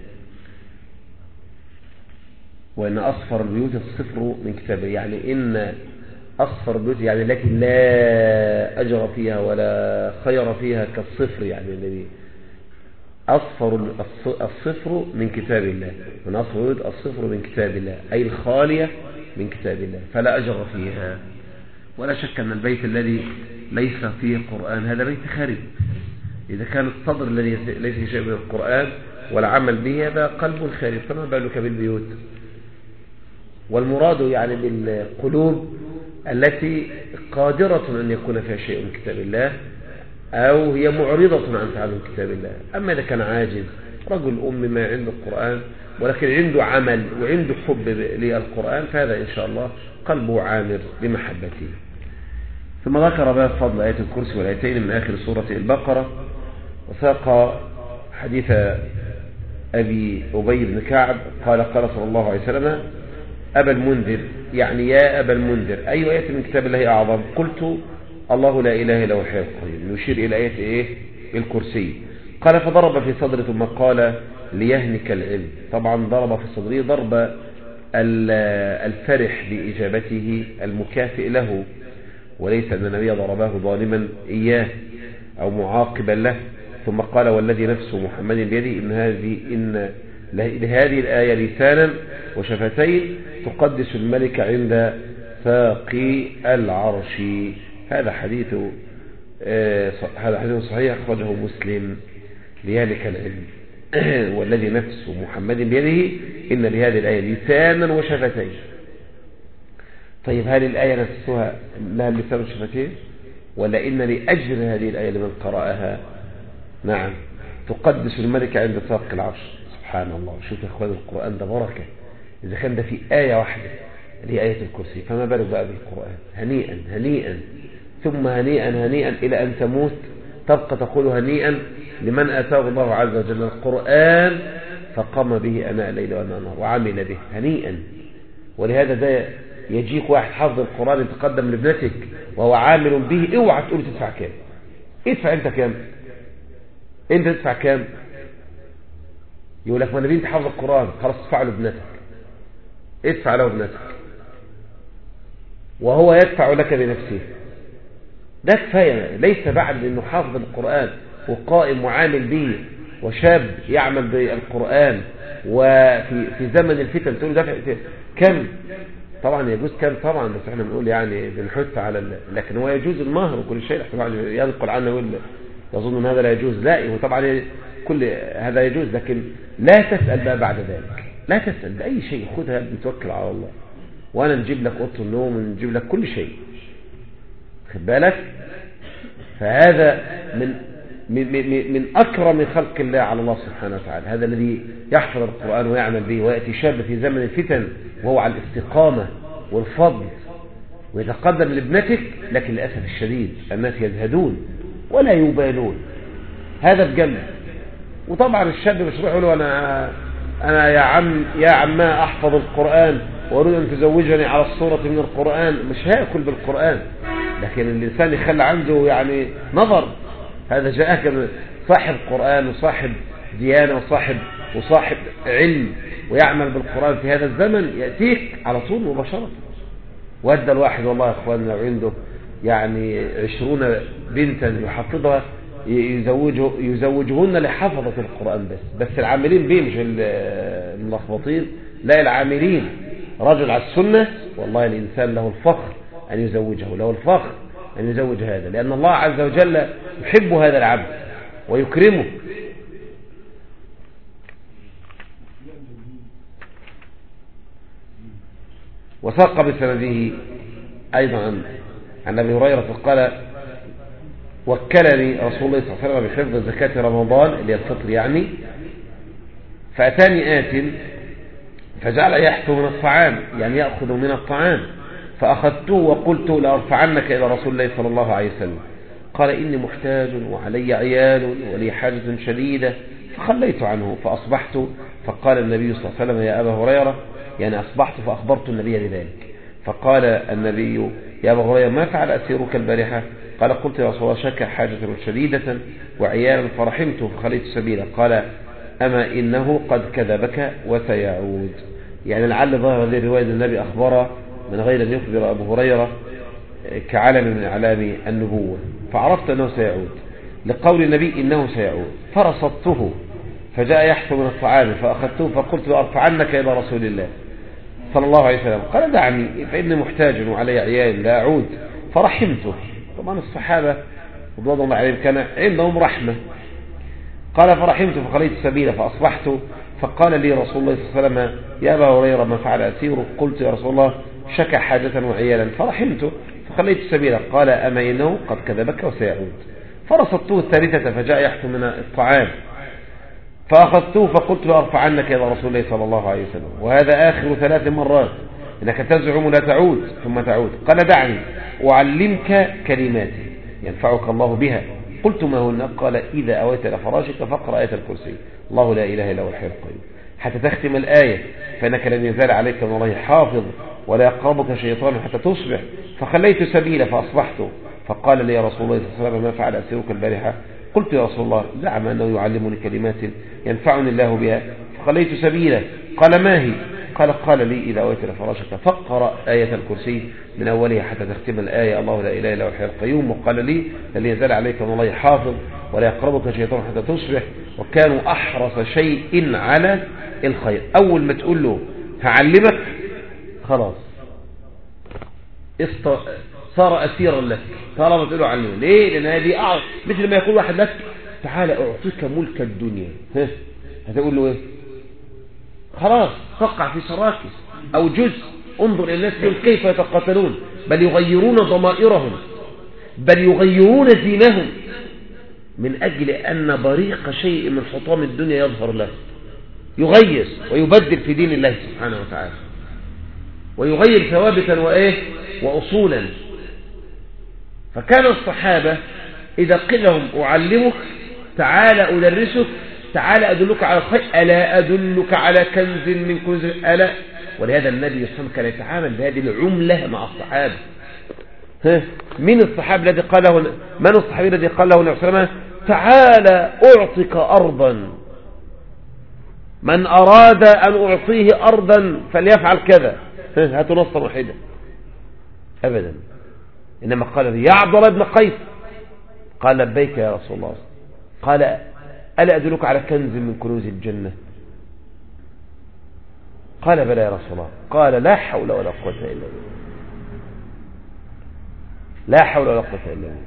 وإن أصفر البيوت الصفر من كتاب الله، يعني إن أصفر البيوت يعني لكن لا أجر فيها ولا خير فيها كالصفر، يعني الذي أصفر الصفر من كتاب الله، من أصفر البيوت الصفر من كتاب الله أي الخالية من كتاب الله، فلا أجر فيها. ولا شك أن البيت الذي ليس فيه قرآن هذا بيت خارب. إذا كان الصدر الذي ليس فيه شيء من القرآن والعمل به هذا قلب خارب، فما بالك بالبيوت. والمراد يعني بالقلوب التي قادرة أن يكون فيها شيء من كتاب الله أو هي معرضة عن تعلم كتاب الله. أما إذا كان عاجز رجل أم ما عنده القرآن ولكن عنده عمل وعنده حب للقرآن، فهذا إن شاء الله قلبه عامر بمحبته. ثم ذكر بقى فضل آية الكرسي والآيتين من آخر سورة البقرة، وساق حديث أبي أبي بن كعب قال قال صلى الله عليه وسلم أبا المنذر، يعني يا أبا المنذر أي آية من كتاب الله أعظم؟ قلت الله لا إله إلا هو الحي القيوم، يشير إلى آية إيه؟ الكرسي. قال فضرب في صدره ثم قال ليهنك العلم. طبعا ضرب في صدره ضرب الفرح بإجابته المكافئ له، وليس أن النبي ضربه ظالما إياه أو معاقبا له. ثم قال والذي نفس محمد بيده إن هذه إن لهذه الآية لسانا وشفتين تقدس الملك عند ساقي العرش. هذا حديث آه هذا حديث صحيح أخرجه مسلم. ليهلك العلم والذي نفس محمد بيده إن لهذه الآية لسانا وشفتين. طيب هل الآية نفسها لها اللسان والشفتين، ولا إن لأجر هذه الآية لمن قرأها؟ نعم، تقدس الملك عند ساق العرش. سبحان الله، شوف يا اخوان القرآن ده بركة. إذا كان ده في آية واحدة اللي هي آية الكرسي، فما بالك بقى بالقرآن. هنيئا هنيئا ثم هنيئا هنيئا إلى أن تموت تبقى تقول هنيئا لمن آتاه الله عز وجل القرآن فقام به أناء الليل وأناء النهار وعمل به. هنيئا. ولهذا ده يجيك واحد حافظ القرآن يتقدم لابنتك وهو عامل به، اوعى تقول تدفع كام. ادفع انت كام؟ انت تدفع كام؟ يقول لك ما انا بنتي حافظ القرآن، خلاص ادفع له ابنتك، ادفع له ابنتك وهو يدفع لك بنفسه. ده كفاية. ليس بعد انه حافظ القرآن وقائم وعامل به وشاب يعمل بالقرآن وفي في زمن الفتن تقول دفع كم؟ طبعا يجوز كم طبعا، بس احنا بنقول يعني بنحث على ال... لكن هو يجوز المهر وكل شيء. ينقل عنه يقول يظن ان هذا لا يجوز. لا، هو طبعا كل هذا يجوز، لكن لا تسأل بقى بعد ذلك. لا تسأل بأي شيء، خذها بتوكل على الله وانا نجيب لك اوضه النوم ونجيب لك كل شيء. خد بالك. فهذا من من من, من اكرم خلق الله على الله سبحانه وتعالى، هذا الذي يحفظ القرآن ويعمل به ويأتي شاب في زمن الفتن وهو على الاستقامة والفضل ويتقدم لابنتك. لكن للأسف الشديد الناس يزهدون ولا يبالون. هذا بجنب. وطبعا الشاب مش يقول له انا انا يا عم يا عما احفظ القرآن واريد ان تزوجني على الصورة من القرآن، مش هاكل بالقرآن. لكن الانسان يخلي عنده يعني نظر. هذا جاءك صاحب قرآن وصاحب ديانة وصاحب وصاحب علم ويعمل بالقرآن في هذا الزمن، يأتيك على طول مباشرة. وادى الواحد والله يا اخواننا لو عنده يعني عشرون بنتا يحفظها يزوجه يزوجهن لحفظة القرآن بس بس العاملين به مش الملخبطين، لا العاملين. رجل على السنة والله الإنسان له الفخر أن يزوجه، له الفخر أن يزوج هذا، لأن الله عز وجل يحب هذا العبد ويكرمه. وساق بسنده أيضا عن أبي هريرة قال وكلني رسول الله صلى الله عليه وسلم بحفظ زكاة رمضان اللي هي الفطر يعني، فأتاني آت فجعل يحثو من الطعام، يعني يأخذ من الطعام، فأخذته وقلت لأرفعنك إلى رسول الله صلى الله عليه وسلم. قال إني محتاج وعلي عيال ولي حاجة شديدة، فخليت عنه فأصبحت. فقال النبي صلى الله عليه وسلم يا أبا هريرة، يعني أصبحت فأخبرت النبي بذلك. فقال النبي يا أبا هريرة ما فعل أسيرك البارحة؟ قال قلت يا رسول الله شكى حاجة شديدة وعيالا فرحمته فخليت سبيلا. قال أما إنه قد كذبك وسيعود. يعني لعل ظهر هذه الرواية النبي أخبر من غير أن يخبر أبو هريرة كعلم من أعلام النبوة، فعرفت أنه سيعود لقول النبي إنه سيعود. فرصدته فجاء يحثو من الطعام فأخذته فقلت لأرفعنك إلى رسول الله صلى الله عليه وسلم. قال دعني فإني محتاج وعلي عيال لا أعود. فرحمته. طبعا الصحابة رضي الله عليهم كان عندهم رحمة. قال فرحمته فخليت سبيلا فأصبحت. فقال لي رسول الله صلى الله عليه وسلم يا أبا هريرة ما فعل أسيرك؟ قلت يا رسول الله شكى حاجة وعيالا فرحمته فخليت سبيلا. قال أما إنه قد كذبك وسيعود. فرصدته الثالثة فجاء يحثو من الطعام فأخذته فقلت لأرفعنك إلى رسول الله صلى الله عليه وسلم. وهذا آخر ثلاث مرات إنك تزعم لا تعود ثم تعود. قال دعني أعلمك كلمات ينفعك الله بها. قلت ما هن؟ قال إذا أويت إلى فراشك فاقرأ آية الكرسي الله لا إله إلا هو الحي القيوم حتى تختم الآية فإنك لن يزال عليك من الله حافظ ولا يقربك شيطان حتى تصبح. فخليت سبيلا فأصبحت. فقال لي يا رسول الله صلى الله عليه وسلم ما فعل أسيرك البارحة؟ قلت يا رسول الله زعم أنه يعلمني كلمات ينفعني الله بها فخليت سبيلا. قال ما هي؟ قال قال لي إذا أويت إلى فراشك فاقرأ آية الكرسي من أولها حتى تختم الآية الله لا إله إلا هو الحي القيوم. وقال لي لن يزال عليك من الله حافظ ولا يقربك شيطان حتى تصبح. وكانوا أحرص شيء على الخير. أول ما تقول له هعلمك خلاص است... صار أسيرا لك طالما تقول له علمه. ليه؟ لأن هذه أعرف مثل ما يقول واحد لك تعالى أعطيك ملك الدنيا، ها هتقول له إيه؟ خلاص تقع في سراكس أو جزء. انظر إلى الناس كيف يتقاتلون، بل يغيرون ضمائرهم، بل يغيرون دينهم من أجل أن بريق شيء من حطام الدنيا يظهر له، يغير ويبدل في دين الله سبحانه وتعالى ويغير ثوابتا وإيه وأصولا. فكان الصحابة إذا قيل لهم أعلمك تعالى أدرسك تعالى أدلك على الخير ألا أدلك على كنز من كنز ألا. ولهذا النبي صلى الله عليه وسلم كان يتعامل بهذه العملة مع الصحابة. ها من الصحابي الذي قال له من الصحابي الذي قال له النبي صلى الله عليه وسلم تعالى أعطيك أرضا من أراد أن أعطيه أرضا فليفعل كذا، هاتوا نصا واحدا أبدا. إنما قال يا عبد الله بن قيس قال لبيك يا رسول الله. قال ألا أدلك على كنز من كنوز الجنة؟ قال بلى يا رسول الله. قال لا حول ولا قوة إلا بالله، لا حول ولا قوة إلا بالله.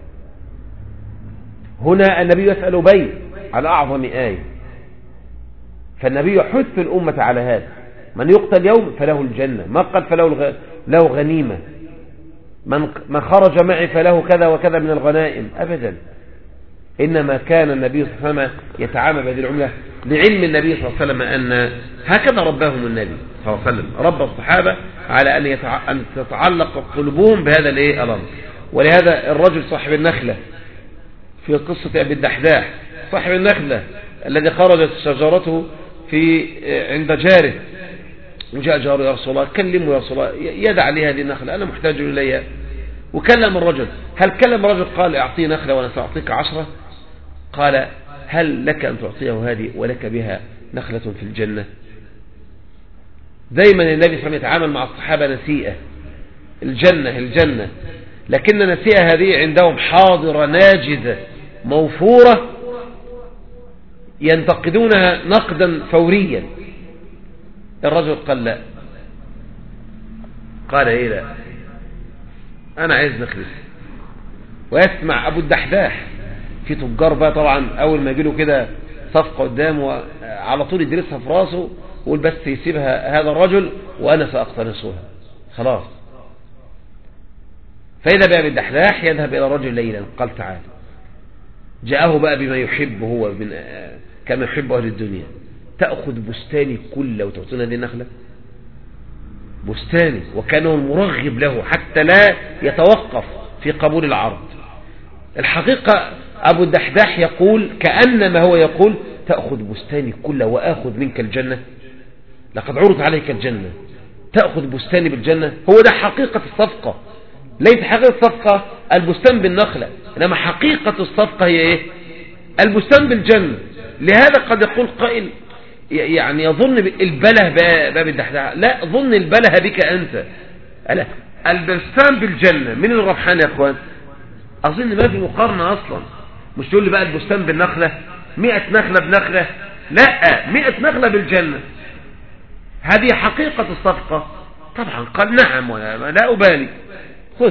هنا النبي يسأل أبي على أعظم آية، فالنبي يحث الأمة على هذا. من يقتل يوم فله الجنة، من قتل فله له غنيمة، من من خرج معي فله كذا وكذا من الغنائم. أبدا، إنما كان النبي صلى الله عليه وسلم يتعامل بهذه العملة لعلم النبي صلى الله عليه وسلم أن هكذا رباهم النبي صلى الله عليه وسلم، رب الصحابة على أن يتع... أن تتعلق قلوبهم بهذا الإيه الأمر. ولهذا الرجل صاحب النخلة في قصة أبي الدحداح، صاحب النخلة الذي خرجت شجرته في عند جاره، وجاء جاره يا رسول الله كلمه يا رسول الله يدع لي هذه النخلة أنا محتاج إليها. وكلم الرجل، هل كلم الرجل قال اعطيه نخلة وانا سأعطيك عشرة؟ قال هل لك أن تعطيه هذه ولك بها نخلة في الجنة؟ دايما النبي صلى الله عليه وسلم يتعامل مع الصحابة نسيئة، الجنة الجنة، لكن نسيئة هذه عندهم حاضرة ناجزة موفورة ينتقدونها نقدا فوريا. الرجل قال لا، قال ايه لا انا عايز نخلص. ويسمع ابو الدحداح في تجار بقى طبعا اول ما يجيله كده صفقه قدامه على طول يدرسها في راسه ويقول بس يسيبها هذا الرجل وانا ساقتنصها خلاص. فاذا بقى ابو الدحداح يذهب الى الرجل ليلا، قال تعالى، جاءه بقى بما يحب هو من كما يحب اهل الدنيا، تأخذ بستاني كله وتعطينا دي نخلة؟ بستاني، وكانه المرغب له حتى لا يتوقف في قبول العرض. الحقيقة أبو الدحداح يقول كأنما هو يقول تأخذ بستاني كله وآخذ منك الجنة، لقد عرض عليك الجنة، تأخذ بستاني بالجنة. هو ده حقيقة الصفقة. ليس حقيقة الصفقة البستان بالنخلة، إنما حقيقة الصفقة هي إيه؟ البستان بالجنة. لهذا قد يقول قائل يعني يظن البله باب الدحداح، لا، ظن البله بك أنت. ألا البستان بالجنة من الربحان يا أخوان؟ أظن ما في مقارنة أصلا. مش تقول لي بقى البستان بالنخلة مئة نخلة بنخلة، لا، مئة نخلة بالجنة. هذه حقيقة الصفقة. طبعا قال نعم ولا لا أبالي، خذ.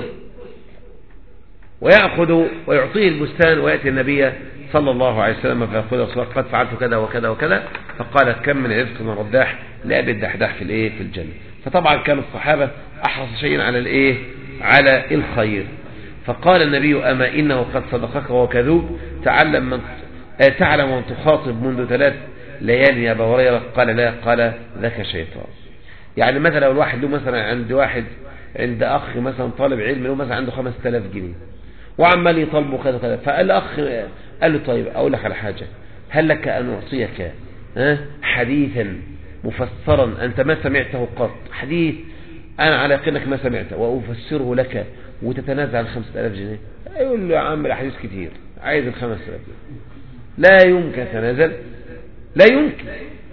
ويأخذ ويعطيه البستان، ويأتي النبي صلى الله عليه وسلم فيقول قد فعلت كذا وكذا وكذا، فقال كم من رزق من رداح لأبي الدحداح في الايه في الجنة. فطبعا كان الصحابة أحرص شيء على الايه على الخير. فقال النبي أما إنه قد صدقك وهو كذوب، تعلم من تعلم من تخاطب منذ ثلاث ليال يا أبا هريرة؟ قال لا. قال ذاك شيطان. يعني مثلا لو الواحد له مثلا عند واحد عند أخ مثلا طالب علم له مثلا عنده خمسة آلاف جنيه وعمال يطالبه كذا كذا، فقال الأخ قال له طيب أقول لك على حاجة، هل لك أن أعطيك حديثا مفسرا أنت ما سمعته قط، حديث أنا على يقينك ما سمعته وأفسره لك وتتنازع عن خمسة آلاف جنيه؟ يقول له يا عم الأحاديث كتير، عايز الخمسة آلاف جنيه. لا يمكن تنازل، لا يمكن.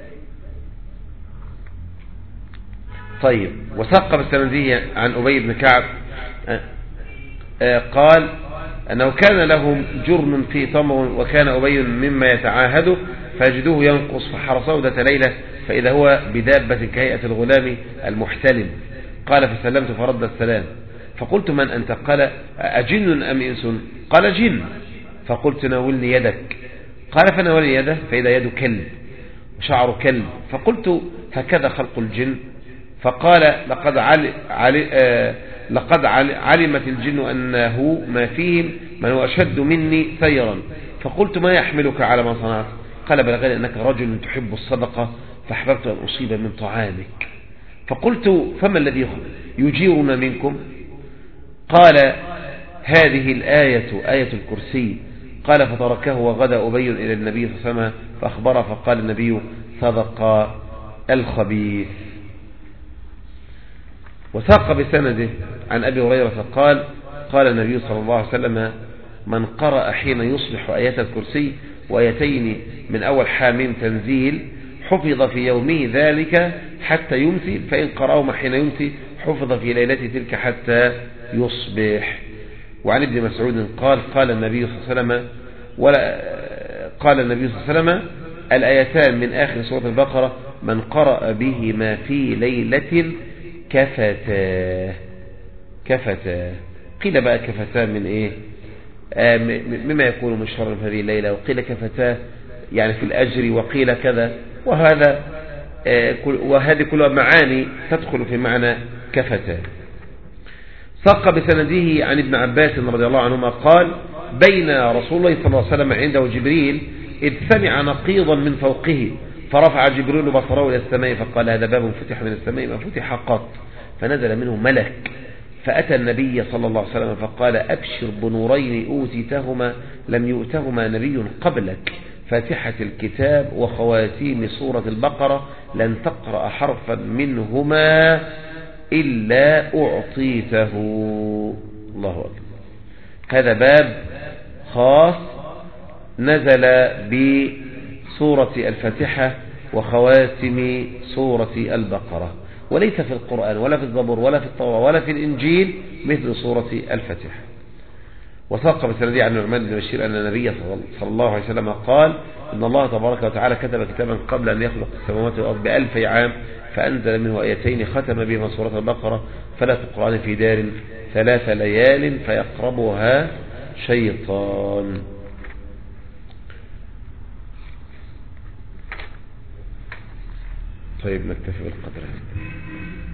طيب. وثق بالسندية عن أبي بن كعب قال أنه كان لهم جرم في تمر، وكان أبي مما يتعاهده فيجدوه ينقص، فحرسه ذات ليلة فإذا هو بدابة كهيئة الغلام المحتلم. قال فسلمت فرد السلام، فقلت من أنت؟ قال أجن أم إنس؟ قال جن. فقلت ناولني يدك. قال فناولني يده فإذا يد كلب وشعر كلب. فقلت هكذا خلق الجن؟ فقال لقد علي علي آه لقد علمت الجن أنه ما فيهم من هو أشد مني سيرا. فقلت ما يحملك على ما صنعت؟ قال بلغني أنك رجل تحب الصدقة فأحببت أن أصيب من طعامك. فقلت فما الذي يجيرنا منكم؟ قال هذه الآية آية الكرسي. قال فتركه وغدا أبي إلى النبي صلى الله عليه وسلم فأخبره، فقال النبي صدق الخبيث. وساق بسنده عن أبي هريرة قال قال النبي صلى الله عليه وسلم من قرأ حين يصبح آيات الكرسي وآيتين من أول حاميم تنزيل حفظ في يومه ذلك حتى يمسي، فإن قرأهما حين يمسي حفظ في ليلته تلك حتى يصبح. وعن ابن مسعود قال قال النبي صلى الله عليه وسلم ولا قال النبي صلى الله عليه وسلم الآيتان من آخر سورة البقرة من قرأ بهما في ليلة كفتا. كفتا قيل بقى كفتا من ايه؟ آه مما يكون من شر في هذه الليلة، وقيل كفتا يعني في الأجر، وقيل كذا، وهذا آه وهذه كلها معاني تدخل في معنى كفتا. ساق بسنده عن ابن عباس رضي الله عنهما قال بين رسول الله صلى الله عليه وسلم عنده جبريل إذ سمع نقيضا من فوقه، فرفع جبريل بصره إلى السماء فقال هذا باب فتح من السماء ما فتح قط، فنزل منه ملك فأتى النبي صلى الله عليه وسلم فقال أبشر بنورين أوتيتهما لم يؤتهما نبي قبلك، فاتحة الكتاب وخواتيم سورة البقرة، لن تقرأ حرفا منهما إلا أعطيته. الله أكبر. هذا باب خاص نزل بسورة الفاتحة وخواتم سورة البقرة، وليس في القرآن ولا في الزبور ولا في التوراة ولا في الإنجيل مثل سورة الفاتحة. وثق بسندي عن نعمان بن بشير أن النبي صلى الله عليه وسلم قال إن الله تبارك وتعالى كتب كتابا قبل أن يخلق السماوات والأرض بألف عام فأنزل منه آيتين ختم بهما سورة البقرة فلا تقرأن في دار ثلاث ليال فيقربها شيطان. طيب نكتفي بالقدر.